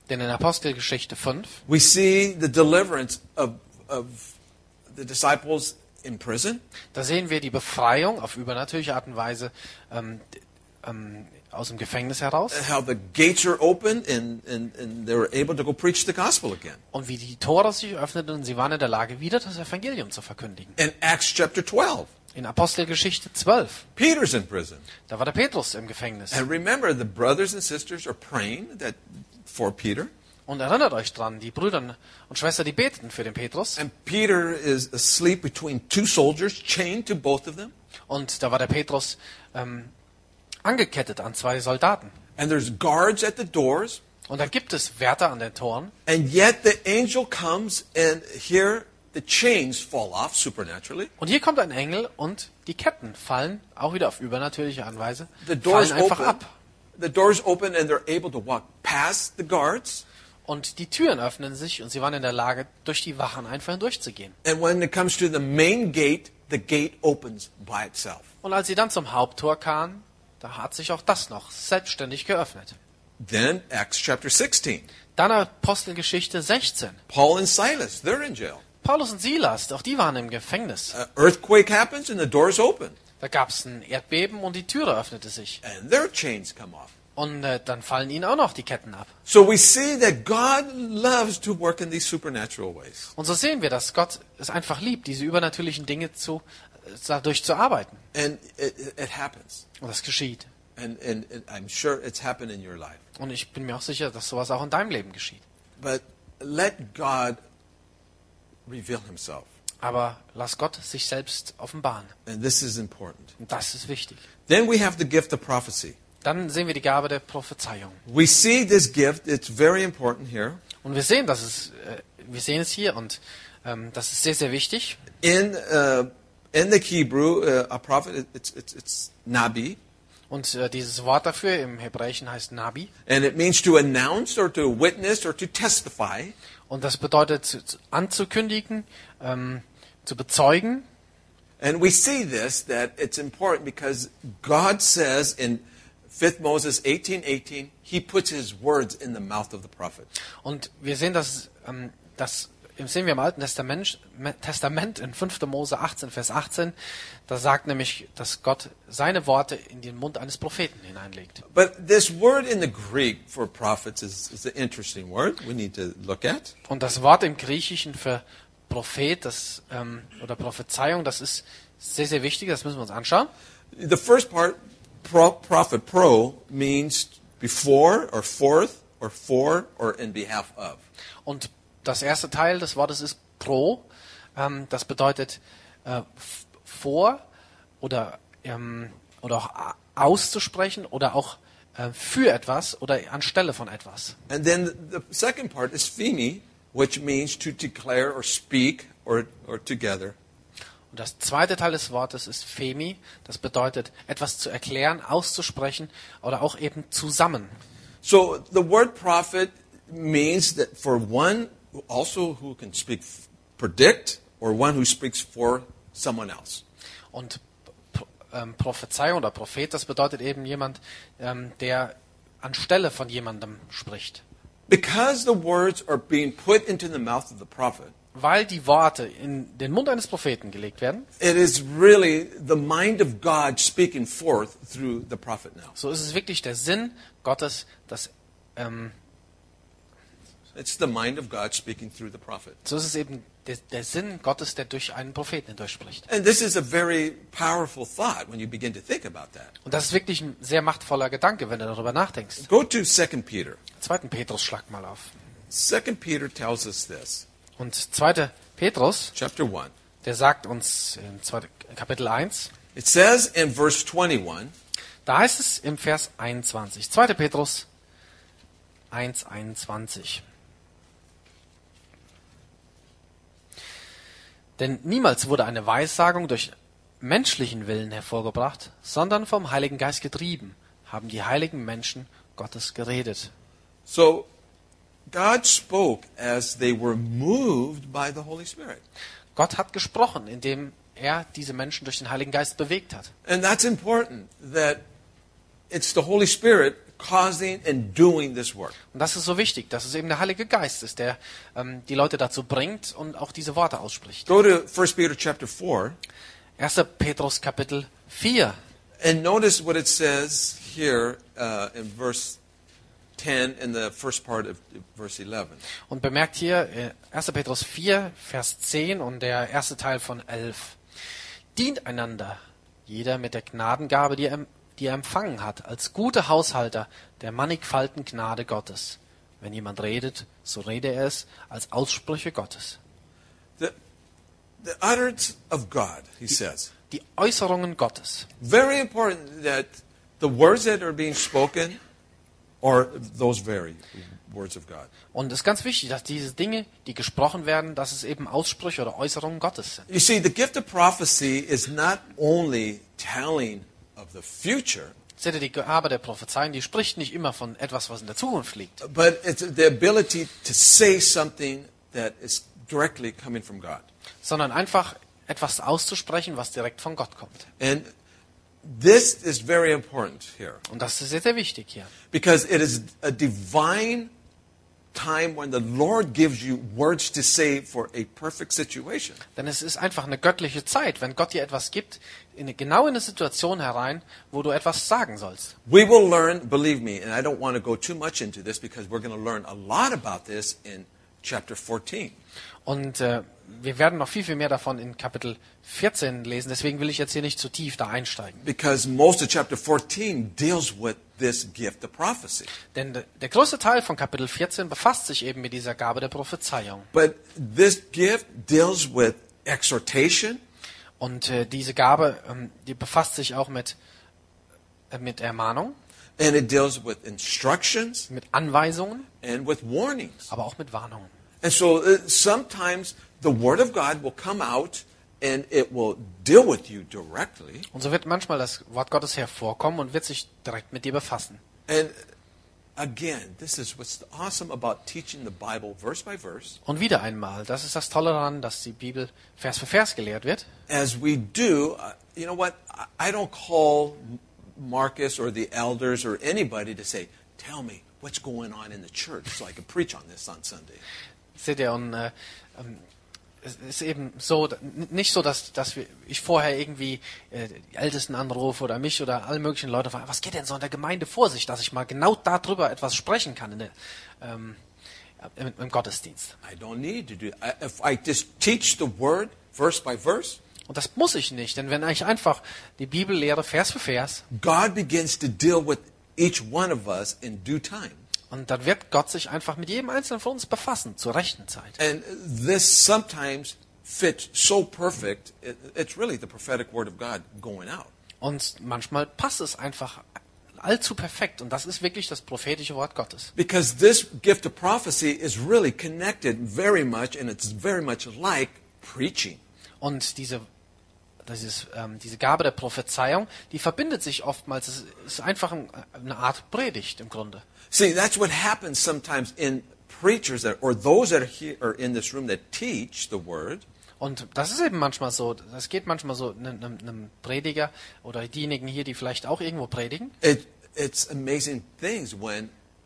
Denn in Apostelgeschichte 5, we see the deliverance of the disciples in prison. da sehen wir die Befreiung auf übernatürliche Art und Weise aus dem Gefängnis heraus. How the gates are open and they were able to go preach the gospel again. Und wie die Tore sich öffneten und sie waren in der Lage, wieder das Evangelium zu verkündigen. In Acts chapter 12, In Apostelgeschichte 12, Peter's in prison. da war der Petrus im Gefängnis. And remember, the brothers and sisters are praying for Peter. Und erinnert euch dran, die Brüder und Schwestern, die beteten für den Petrus. And Peter is asleep between two soldiers, chained to both of them. Und da war der Petrus angekettet an zwei Soldaten. And there's guards at the doors. Und da gibt es Wärter an den Toren. And yet the angel comes and here the chains fall off supernaturally. Und hier kommt ein Engel und die Ketten fallen, auch wieder auf übernatürliche Art und Weise, The doors fallen einfach open. ab. The doors open and they're able to walk past the guards. Und die Türen öffnen sich und sie waren in der Lage, durch die Wachen einfach hindurchzugehen. And when it comes to the main gate, the gate opens by itself. Und als sie dann zum Haupttor kamen, da hat sich auch das noch selbstständig geöffnet. Then Acts chapter 16. Dann Apostelgeschichte 16. Paul and Silas, they're in jail. Paulus und Silas, auch die waren im Gefängnis. Earthquake happens and the doors open. Da gab es ein Erdbeben und die Türe öffnete sich. And their chains come off. Und dann fallen ihnen auch noch die Ketten ab. So we see that God loves to work in these supernatural ways. Und so sehen wir, dass Gott es einfach liebt, diese übernatürlichen Dinge dadurch zu arbeiten. And it happens. Und das geschieht. And I'm sure it's happened in your life. Und ich bin mir auch sicher, dass sowas auch in deinem Leben geschieht. But let God reveal himself. Aber lass Gott sich selbst offenbaren. And this is important. Und das ist wichtig. Then we have the gift of prophecy. Dann sehen wir die Gabe der Prophezeiung. We see this gift, it's very important here. Und wir sehen, wir sehen es hier und das ist sehr, sehr wichtig. In the Hebrew, a prophet, it's Nabi. Und dieses Wort dafür im Hebräischen heißt Nabi. And it means to announce or to witness or to testify. Und das bedeutet anzukündigen, zu bezeugen. And we see this, that it's important because God says in 5 Moses 18:18, he puts his words in the mouth of the prophet. Und wir sehen, dass sehen wir im Alten Testament in 5. Mose 18, Vers 18, da sagt nämlich, dass Gott seine Worte in den Mund eines Propheten hineinlegt. But this word in the Greek for prophets is an interesting word we need to look at. Und das Wort im Griechischen für Prophet oder Prophezeiung, das ist sehr, sehr wichtig, das müssen wir uns anschauen. The first part, prophet, means before or forth or for or in behalf of. Und das erste Teil des Wortes ist pro. Das bedeutet vor oder auch auszusprechen oder auch für etwas oder anstelle von etwas. And then the second part is phemi, which means to declare or speak or together. Und das zweite Teil des Wortes ist Femi. Das bedeutet, etwas zu erklären, auszusprechen oder auch eben zusammen. So the word prophet means that for one also who can speak, predict, or one who speaks for someone else. Und Prophezeiung oder Prophet, das bedeutet eben jemand, der anstelle von jemandem spricht. Because the words are being put into the mouth of the prophet, Weil die Worte in den Mund eines Propheten gelegt werden, it is really the mind of God speaking forth through the prophet now. so ist es wirklich der Sinn Gottes, It's the mind of God speaking through the prophet. so ist es eben der Sinn Gottes, der durch einen Propheten hindurchspricht. And this is a very powerful thought when you begin to think about that. Und das ist wirklich ein sehr machtvoller Gedanke, wenn du darüber nachdenkst. Go to 2 Peter. 2. Petrus, schlag mal auf. 2 Peter tells us this. Und 2. Petrus, Chapter 1. der sagt uns in Kapitel 1, It says in verse 21, da heißt es im Vers 21, 2. Petrus 1, 21. Denn niemals wurde eine Weissagung durch menschlichen Willen hervorgebracht, sondern vom Heiligen Geist getrieben, haben die heiligen Menschen Gottes geredet. so God spoke as they were moved by the Holy Spirit. Gott hat gesprochen, indem er diese Menschen durch den Heiligen Geist bewegt hat. And that's important, that it's the Holy Spirit causing and doing this work. Und das ist so wichtig, dass es eben der Heilige Geist ist, der die Leute dazu bringt und auch diese Worte ausspricht. Go to 1 Peter chapter 4 1. Petrus Kapitel 4. and notice what it says here in verse 10 in the first part of verse 11. Und bemerkt hier 1. Petrus 4, Vers 10 und der erste Teil von 11. Dient einander, jeder mit der Gnadengabe, die er empfangen hat, als gute Haushalter der mannigfaltigen Gnade Gottes. Wenn jemand redet, so rede er es als Aussprüche Gottes. The utterance of God, he says. Die Äußerungen Gottes. Very important that the words that are being spoken are those very words of God. Und es ist ganz wichtig, dass diese Dinge, die gesprochen werden, dass es eben Aussprüche oder Äußerungen Gottes sind. You see, the gift of prophecy is not only telling of the future, Seht ihr, die Gabe der Prophezeien, die spricht nicht immer von etwas, was in der Zukunft liegt, but it's the ability to say something that is directly coming from God. sondern einfach etwas auszusprechen, was direkt von Gott kommt. And this is very important here Und das ist sehr, sehr wichtig hier. because it is a divine time when the Lord gives you words to say for a perfect situation. Denn es ist einfach eine göttliche Zeit, wenn Gott dir etwas gibt, genau in eine Situation herein, wo du etwas sagen sollst. We will learn, believe me, and I don't want to go too much into this because we're going to learn a lot about this in chapter 14. Und wir werden noch viel, viel mehr davon in Kapitel 14 lesen. Deswegen will ich jetzt hier nicht zu tief da einsteigen. Because most of chapter 14 deals with this gift of prophecy. Denn der größte Teil von Kapitel 14 befasst sich eben mit dieser Gabe der Prophezeiung. But this gift deals with exhortation, Und diese Gabe, die befasst sich auch mit Ermahnung, and it deals with instructions, mit Anweisungen, and with warnings. aber auch mit Warnungen. And so sometimes the Word of God will come out and it will deal with you directly. Und so wird manchmal das Wort Gottes hervorkommen und wird sich direkt mit dir befassen. And again, this is what's awesome about teaching the Bible verse by verse. Und wieder einmal, das ist das Tolle daran, dass die Bibel Vers für Vers gelehrt wird. As we do, you know what? I don't call Marcus or the elders or anybody to say, tell me what's going on in the church so I can preach on this on Sunday. Seht ihr, und es ist eben so, nicht so, dass ich vorher irgendwie die Ältesten anrufe oder mich oder alle möglichen Leute fragen, was geht denn so in der Gemeinde vor sich, dass ich mal genau darüber etwas sprechen kann im Gottesdienst. I don't need to do if I just teach the word verse by verse, Und das muss ich nicht, denn wenn ich einfach die Bibel lehre, Vers für Vers, God begins to deal with each one of us in due time. und dann wird Gott sich einfach mit jedem Einzelnen von uns befassen, zur rechten Zeit. And this sometimes fits so perfect, it's really the prophetic word of God going out. Und manchmal passt es einfach allzu perfekt. Und das ist wirklich das prophetische Wort Gottes. Because this gift of prophecy is really connected very much, and it's very much like preaching. Und diese Gabe der Prophezeiung, die verbindet sich oftmals. Es ist einfach eine Art Predigt im Grunde. See, that's what happens sometimes in preachers or those that are here or in this room that teach the word. Und das ist eben manchmal so, das geht manchmal so einem Prediger oder diejenigen hier, die vielleicht auch irgendwo predigen. It's amazing things when,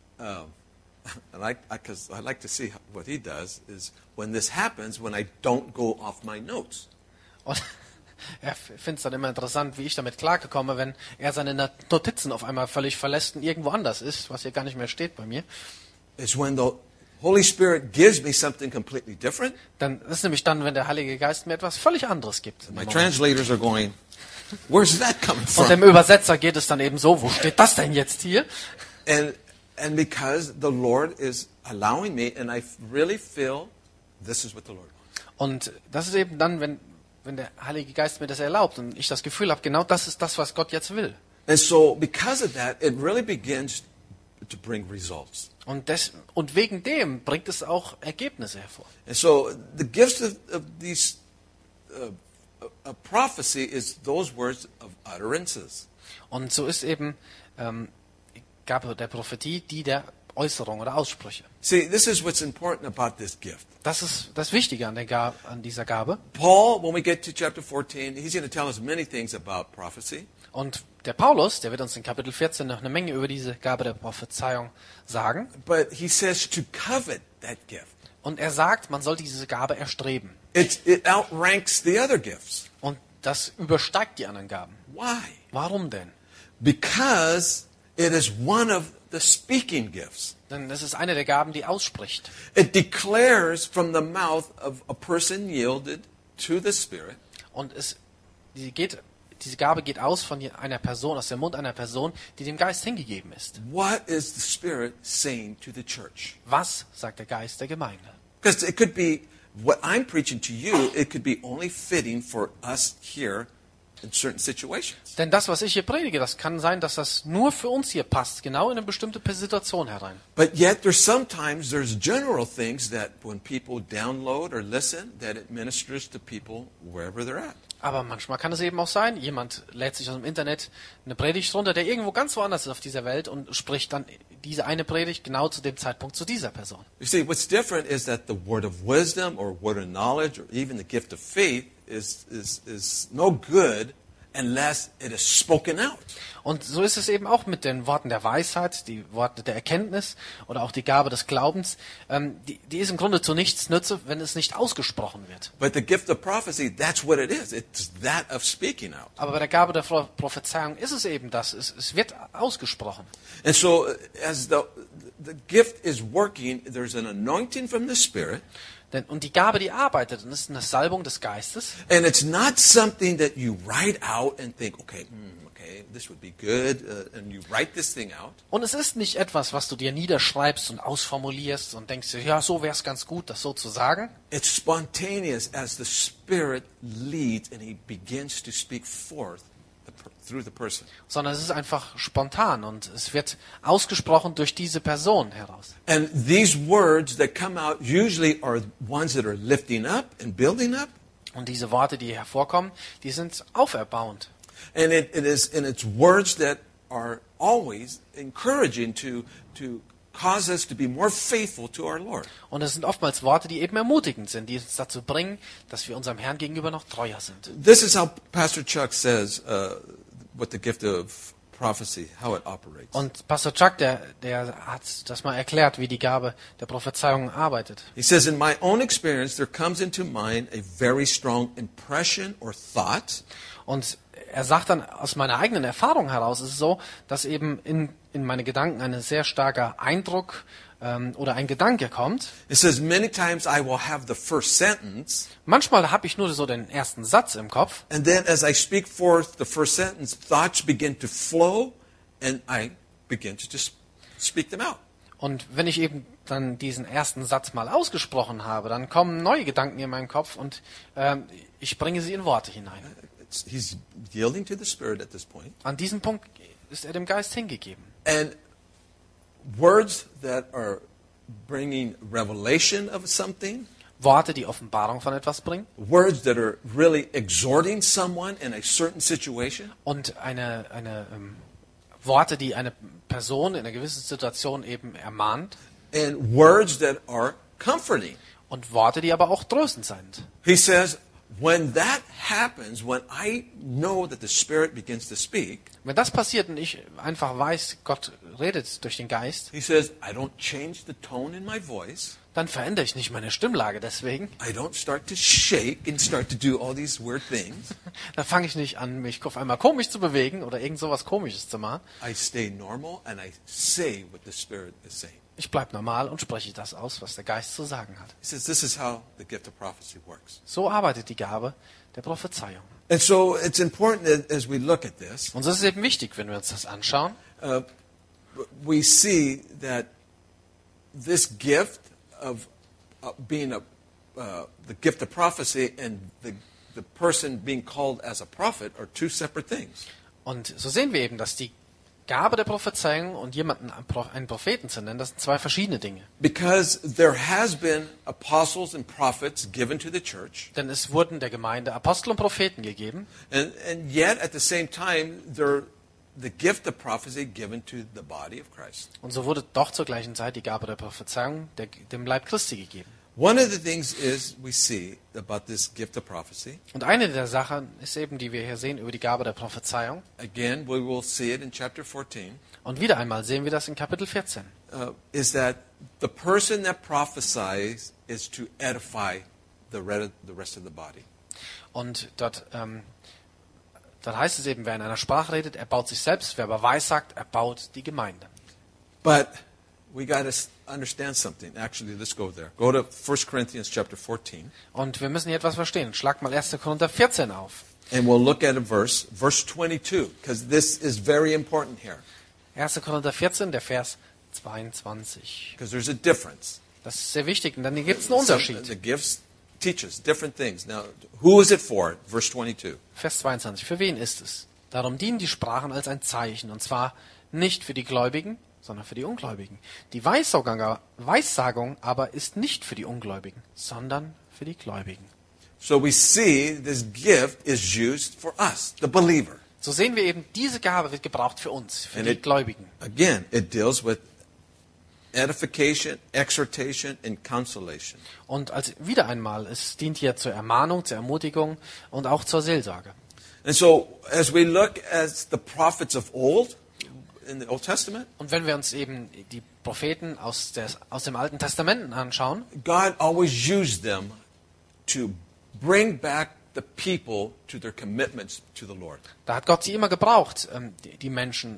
because I like to see what he does, is when this happens, when I don't go off my notes. Und er findet es dann immer interessant, wie ich damit klarkomme, wenn er seine Notizen auf einmal völlig verlässt und irgendwo anders ist, was hier gar nicht mehr steht bei mir. It's when the Holy Spirit gives me something completely different. Dann ist nämlich dann, wenn der Heilige Geist mir etwas völlig anderes gibt. My translators are going, where's that coming Und from? dem Übersetzer geht es dann eben so, wo steht das denn jetzt hier? And because the Lord is allowing me, and I really feel this is what the Lord wants. Und das ist eben dann, wenn der Heilige Geist mir das erlaubt und ich das Gefühl habe, genau das ist das, was Gott jetzt will. And so because of that, it really begins to bring results. Und wegen dem bringt es auch Ergebnisse hervor. And so the gifts of these prophecy is those words of utterances. Und so ist eben die Gabe der Prophetie die der Äußerung oder Aussprüche. See, this is what's important about this gift. Das ist das Wichtige an dieser Gabe. Paul, when we get to chapter 14, he's going to tell us many things about prophecy. Und der Paulus, der wird uns in Kapitel 14 noch eine Menge über diese Gabe der Prophezeiung sagen. But he says to covet that gift. Und er sagt, man soll diese Gabe erstreben. It outranks the other gifts. Und das übersteigt die anderen Gaben. Why? Warum denn? Because it is one of the speaking gifts. Denn das ist eine der Gaben, die ausspricht. It declares from the mouth of a person yielded to the Spirit. Und diese Gabe geht aus von einer Person, aus dem Mund einer Person, die dem Geist hingegeben ist. What is the Spirit saying to the church? Was sagt der Geist der Gemeinde? Because it could be what I'm preaching to you, it could be only fitting for us here in certain situations. Denn das, was ich hier predige, das kann sein, dass das nur für uns hier passt, genau in eine bestimmte Situation herein. But yet there's general things that when people download or listen, that it ministers to people wherever they're at. Aber manchmal kann es eben auch sein, jemand lädt sich aus dem Internet eine Predigt runter, der irgendwo ganz woanders ist auf dieser Welt und spricht dann diese eine Predigt genau zu dem Zeitpunkt zu dieser Person. You see, what's different is that the word of wisdom or word of knowledge or even the gift of faith is no good unless it is spoken out. Und so ist es eben auch mit den Worten der Weisheit, die Worte der Erkenntnis oder auch die Gabe des Glaubens. Die ist im Grunde zu nichts nütze, wenn es nicht ausgesprochen wird. But the gift of prophecy, that's what it is. It's that of speaking out. Aber bei der Gabe der Prophezeiung ist es eben das. Es wird ausgesprochen. And so as the gift is working, there's an anointing from the Spirit. Und die Gabe, die arbeitet, und das ist eine Salbung des Geistes. And it's not something that you write out and think, okay, this would be good, and you write this thing out. Und es ist nicht etwas, was du dir niederschreibst und ausformulierst und denkst dir, ja, so wäre es ganz gut, das so zu sagen. It's spontaneous as the Spirit leads and He begins to speak forth through the person. Sondern es ist einfach spontan und es wird ausgesprochen durch diese Person heraus. And these words that come out usually are ones that are lifting up and building up. Und diese Worte, die hervorkommen, die sind auferbauend. And it's words that are always encouraging to cause us to be more faithful to our Lord. Und es sind oftmals Worte, die eben ermutigend sind, die uns dazu bringen, dass wir unserem Herrn gegenüber noch treuer sind. This is how Pastor Chuck says what the gift of prophecy, how it operates. Und Pastor Chuck, der hat das mal erklärt, wie die Gabe der Prophezeiung arbeitet. He says, in my own experience, there comes into mind a very strong impression or thought. Und er sagt dann, aus meiner eigenen Erfahrung heraus ist es so, dass eben in meine Gedanken ein sehr starker Eindruck oder ein Gedanke kommt. It says, many times I will have the first sentence. Manchmal habe ich nur so den ersten Satz im Kopf. And then as I speak forth the first sentence, thoughts begin to flow and I begin to just speak them out. Und wenn ich eben dann diesen ersten Satz mal ausgesprochen habe, dann kommen neue Gedanken in meinen Kopf und ich bringe sie in Worte hinein. He's yielding to the Spirit at this point. An diesem Punkt ist er dem Geist hingegeben. And words that are bringing revelation of something. Worte, die Offenbarung von etwas bringen. Words that are really exhorting someone in a certain situation. Und Worte, die eine Person in einer gewissen Situation eben ermahnt. And words that are comforting. Und Worte, die aber auch tröstend sind. He says, when that happens, when I know that the Spirit begins to speak, wenn das passiert und ich einfach weiß, Gott redet durch den Geist, he says, I don't change the tone in my voice. Dann verändere ich nicht meine Stimmlage deswegen. I don't start to shake and start to do all these weird things. Dann fange ich nicht an, mich auf einmal komisch zu bewegen oder irgend sowas Komisches zu machen. I stay normal and I say what the Spirit is saying. Ich bleibe normal und spreche das aus, was der Geist zu sagen hat. He says, this is how the gift of prophecy works. So arbeitet die Gabe der Prophezeiung. And so it's important as we look at this. Und es ist eben wichtig, wenn wir uns das anschauen. We see that this gift of being the gift of prophecy and the person being called as a prophet are two separate things. Und so sehen wir eben, dass die Gabe der Prophezeiung und jemanden einen Propheten zu nennen, das sind zwei verschiedene Dinge. Because there has been apostles and prophets given to the church. Denn es wurden der Gemeinde Apostel und Propheten gegeben. And yet at the same time the gift of prophecy given to the body of Christ. Und so wurde doch zur gleichen Zeit die Gabe der Prophezeiung dem Leib Christi gegeben. One of the things is we see about this gift of prophecy. Und eine der Sachen ist eben, die wir hier sehen, über die Gabe der Prophezeiung. Again, we will see it in chapter 14. Und wieder einmal sehen wir das in Kapitel 14. Is that the person that prophesies is to edify the rest of the body. Und dort heißt es eben, wer in einer Sprache redet, er baut sich selbst. Wer aber weissagt, er baut die Gemeinde. But we got to understand something. Actually, let's go there. Go to 1 Corinthians chapter 14. Und wir müssen hier etwas verstehen. Schlag mal 1. Korinther 14 auf. And we'll look at a verse 22, because this is very important here. 1. Korinther 14, der Vers 22. Because there's a difference. Das ist sehr wichtig, und dann gibt es einen Unterschied. The gifts teach us different things. Now, who is it for? Verse 22. Vers 22. Für wen ist es? Darum dienen die Sprachen als ein Zeichen, und zwar nicht für die Gläubigen, sondern für die Ungläubigen. Die Weissagung aber ist nicht für die Ungläubigen, sondern für die Gläubigen. So we see this gift is used for us, the believer. So sehen wir eben, diese Gabe wird gebraucht für uns, für And die it- Gläubigen. Again, it deals with edification, exhortation, and consolation. Und wieder einmal, es dient hier zur Ermahnung, zur Ermutigung und auch zur Seelsorge. And so, as we look at the prophets of old, in the Old Testament, Und wenn wir uns eben die Propheten aus dem Alten Testament anschauen, God always used them to bring back the people to their commitments to the Lord. da hat Gott sie immer gebraucht, die Menschen,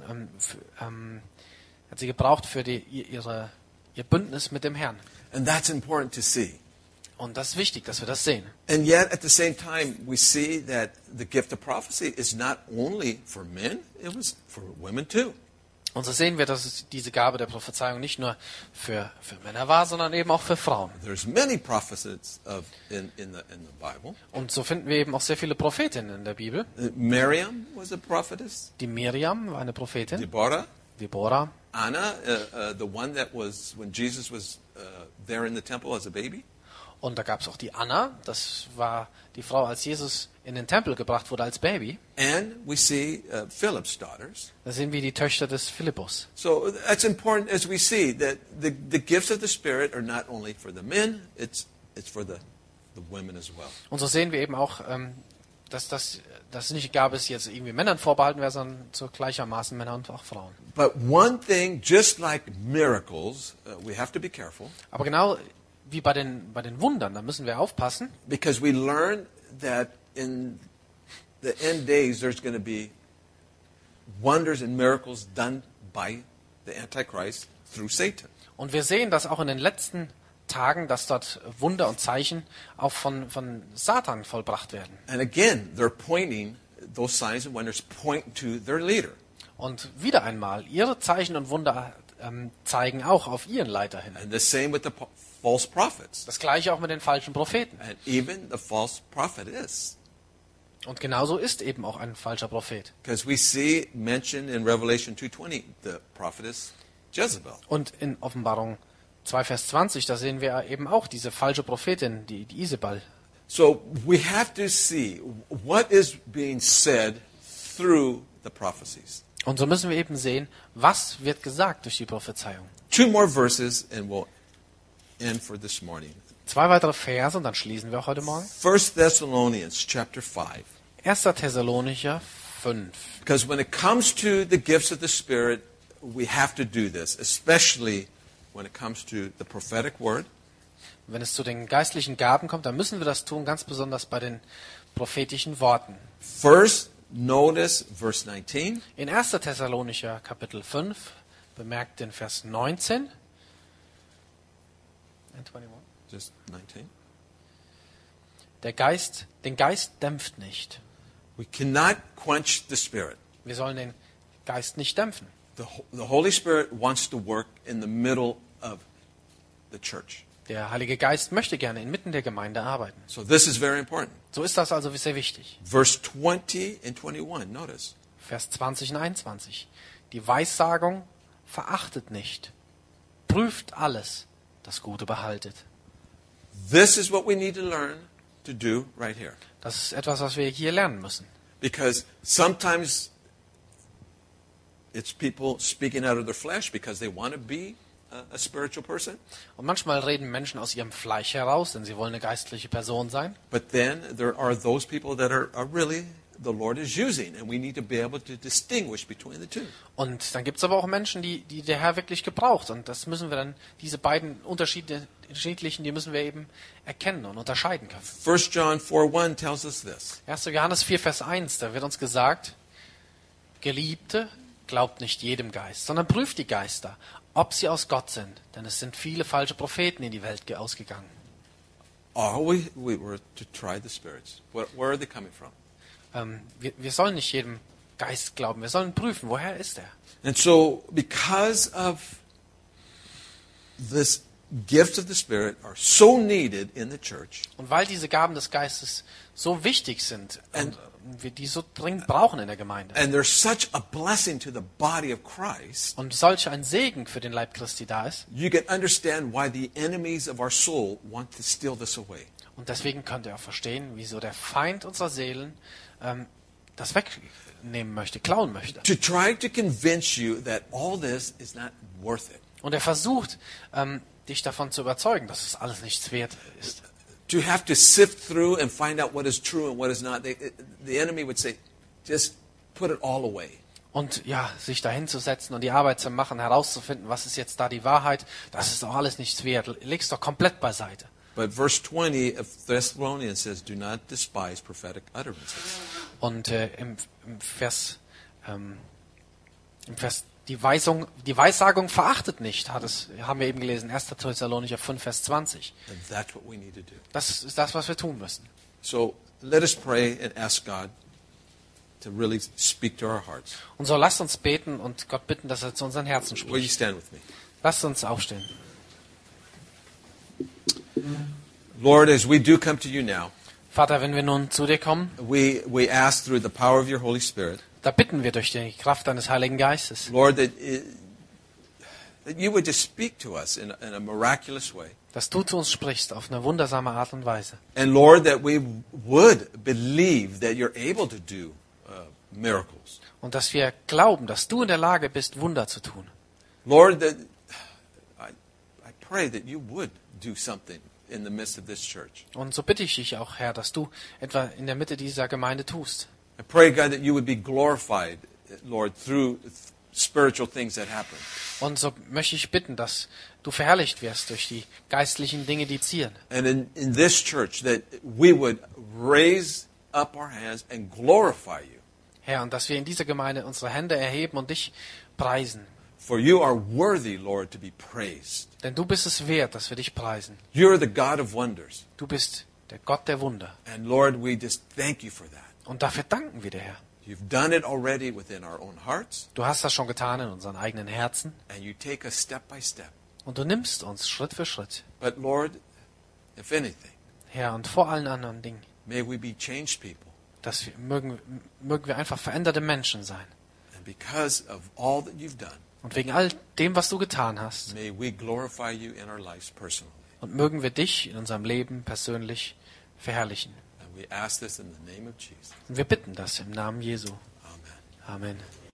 hat sie gebraucht für ihr Bündnis mit dem Herrn. And that's important to see. Und das ist wichtig, dass wir das sehen. And yet, at the same time, we see that the gift of prophecy is not only for men, it was for women too. Und so sehen wir, dass diese Gabe der Prophezeiung nicht nur für Männer war, sondern eben auch für Frauen. There's many prophets in the Bible. Und so finden wir eben auch sehr viele Prophetinnen in der Bibel. Miriam was a prophetess. Die Miriam war eine Prophetin, Deborah, Deborah, Anna, the one that was when Jesus was there in the temple as a baby. und da gab es auch die Anna, das war die Frau, als Jesus in den Tempel gebracht wurde als Baby. And we see Philip's daughters. Da sehen wir die Töchter des Philippus. So that's important as we see that the gifts of the Spirit are not only for the men, it's for the women as well. Und so sehen wir eben auch, dass das nicht Gabe ist, jetzt irgendwie Männern vorbehalten wäre, sondern so gleichermaßen Männer und auch Frauen. But one thing, just like miracles, we have to be careful Aber genau wie bei den Wundern, da müssen wir aufpassen, because we learn that in the end days there's going to be wonders and miracles done by the Antichrist through Satan. und wir sehen, dass auch in den letzten Tagen, dass dort Wunder und Zeichen auch von Satan vollbracht werden. And again, they're pointing, those signs and wonders point to their leader. Und wieder einmal, ihre Zeichen und Wunder zeigen auch auf ihren Leiter hin. And the same with the false prophets. Das gleiche auch mit den falschen Propheten. And even the false prophet is. Und genauso ist eben auch ein falscher Prophet. Because we see mentioned in Revelation 2:20, the prophetess Jezebel. Und in Offenbarung 2, Vers 20, da sehen wir eben auch diese falsche Prophetin, die Isabel. So we have to see what is being said through the prophecies. Und so müssen wir eben sehen, was wird gesagt durch die Prophezeiung. 2 more verses and we'll end for this morning. 2 weitere Verse und dann schließen wir auch heute Morgen. 1 Thessalonians chapter 5. 1. Thessalonicher 5. Because when it comes to the gifts of the Spirit, we have to do this, especially when it comes to the prophetic word, Wenn es zu den geistlichen Gaben kommt, dann müssen wir das tun, ganz besonders bei den prophetischen Worten. First, notice verse 19. In 1. Thessalonicher Kapitel 5 bemerkt den Vers 19. And 21. Just 19. Den Geist dämpft nicht. We cannot quench the Spirit. Wir sollen den Geist nicht dämpfen. The Holy Spirit wants to work in the middle of the church. Der Heilige Geist möchte gerne inmitten der Gemeinde arbeiten. So this is very important. So ist das also sehr wichtig. Verse 20 and 21, notice. Vers 20 und 21. Die Weissagung verachtet nicht. Prüft alles, das Gute behaltet. This is what we need to learn to do right here. Das ist etwas, was wir hier lernen müssen. Because sometimes it's people speaking out of their flesh because they want to be a spiritual person. Und manchmal reden Menschen aus ihrem Fleisch heraus, denn sie wollen eine geistliche Person sein. But then there are those people that are really the Lord is using, and we need to be able to distinguish between the two. Und dann gibt es aber auch Menschen, die der Herr wirklich gebraucht. Und das müssen wir dann, diese beiden unterschiedlichen, die müssen wir eben erkennen und unterscheiden können. 1 John 4:1 tells us this. 1. Johannes 4, Vers 1, da wird uns gesagt, Geliebte, glaubt nicht jedem Geist, sondern prüft die Geister, ob sie aus Gott sind. Denn es sind viele falsche Propheten in die Welt ausgegangen. Are we were to try the spirits. Where are they coming from? Wir sollen nicht jedem Geist glauben, wir sollen prüfen, woher ist er. And so, because of this gifts of the Spirit are so needed in the church, Und weil diese Gaben des Geistes so wichtig sind und wir die so dringend brauchen in der Gemeinde and they're such a blessing to the body of Christ, und solch ein Segen für den Leib Christi da ist, you can understand why the enemies of our soul want to steal this away. und deswegen könnt ihr auch verstehen, wieso der Feind unserer Seelen das wegnehmen möchte, klauen möchte. To try to convince you that all this is not worth it. Und er versucht, dich davon zu überzeugen, dass es alles nichts wert ist. To have to sift through and find out what is true and what is not. The enemy would say, just put it all away. Und ja, sich dahinzusetzen und die Arbeit zu machen, herauszufinden, was ist jetzt da die Wahrheit, das ist doch alles nichts wert. Leg's doch komplett beiseite. But verse 20 of Thessalonians says, do not despise prophetic utterances. Und im Vers die Weissagung verachtet nicht, haben wir eben gelesen, 1. Thessalonicher 5, Vers 20. And that's what we need to do. Das ist das, was wir tun müssen. So let us pray and ask God to really speak to our hearts. Und so lasst uns beten und Gott bitten, dass er zu unseren Herzen Will you spricht. stand with me? Lasst uns aufstehen. Lord, as we do come to you now, Vater, wenn wir nun zu dir kommen, we ask through the power of your Holy Spirit, da bitten wir durch die Kraft deines Heiligen Geistes, Lord, that you would just speak to us in a miraculous way. dass du zu uns sprichst auf eine wundersame Art und Weise. And Lord, that we would believe that you're able to do miracles. Und dass wir glauben, dass du in der Lage bist, Wunder zu tun. Lord, that I pray that you would do something in the midst of this church. Und so bitte ich dich auch, Herr, dass du etwa in der Mitte dieser Gemeinde tust. I pray, God, that you would be glorified, Lord, through spiritual things that happen. Und so möchte ich bitten, dass du verherrlicht wirst durch die geistlichen Dinge, die ziehen. And in this church, that we would raise up our hands and glorify you. Herr, und dass wir in dieser Gemeinde unsere Hände erheben und dich preisen. For you are worthy, Lord, to be praised. Denn du bist es wert, dass wir dich preisen. You are the God of wonders. Du bist der Gott der Wunder. And Lord, we just thank you for that. Und dafür danken wir dir, Herr. You've done it already within our own hearts, Du hast das schon getan in unseren eigenen Herzen. and you take us step by step. Und du nimmst uns Schritt für Schritt. But Lord, if anything, Herr, und vor allen anderen Dingen, may we be changed people. dass mögen wir einfach veränderte Menschen sein. And because of all that you've done, Und wegen all dem, was du getan hast. may we glorify you in our lives personally. Und mögen wir dich in unserem Leben persönlich verherrlichen. And we ask this in the name of Jesus. Und wir bitten das im Namen Jesu. Amen. Amen.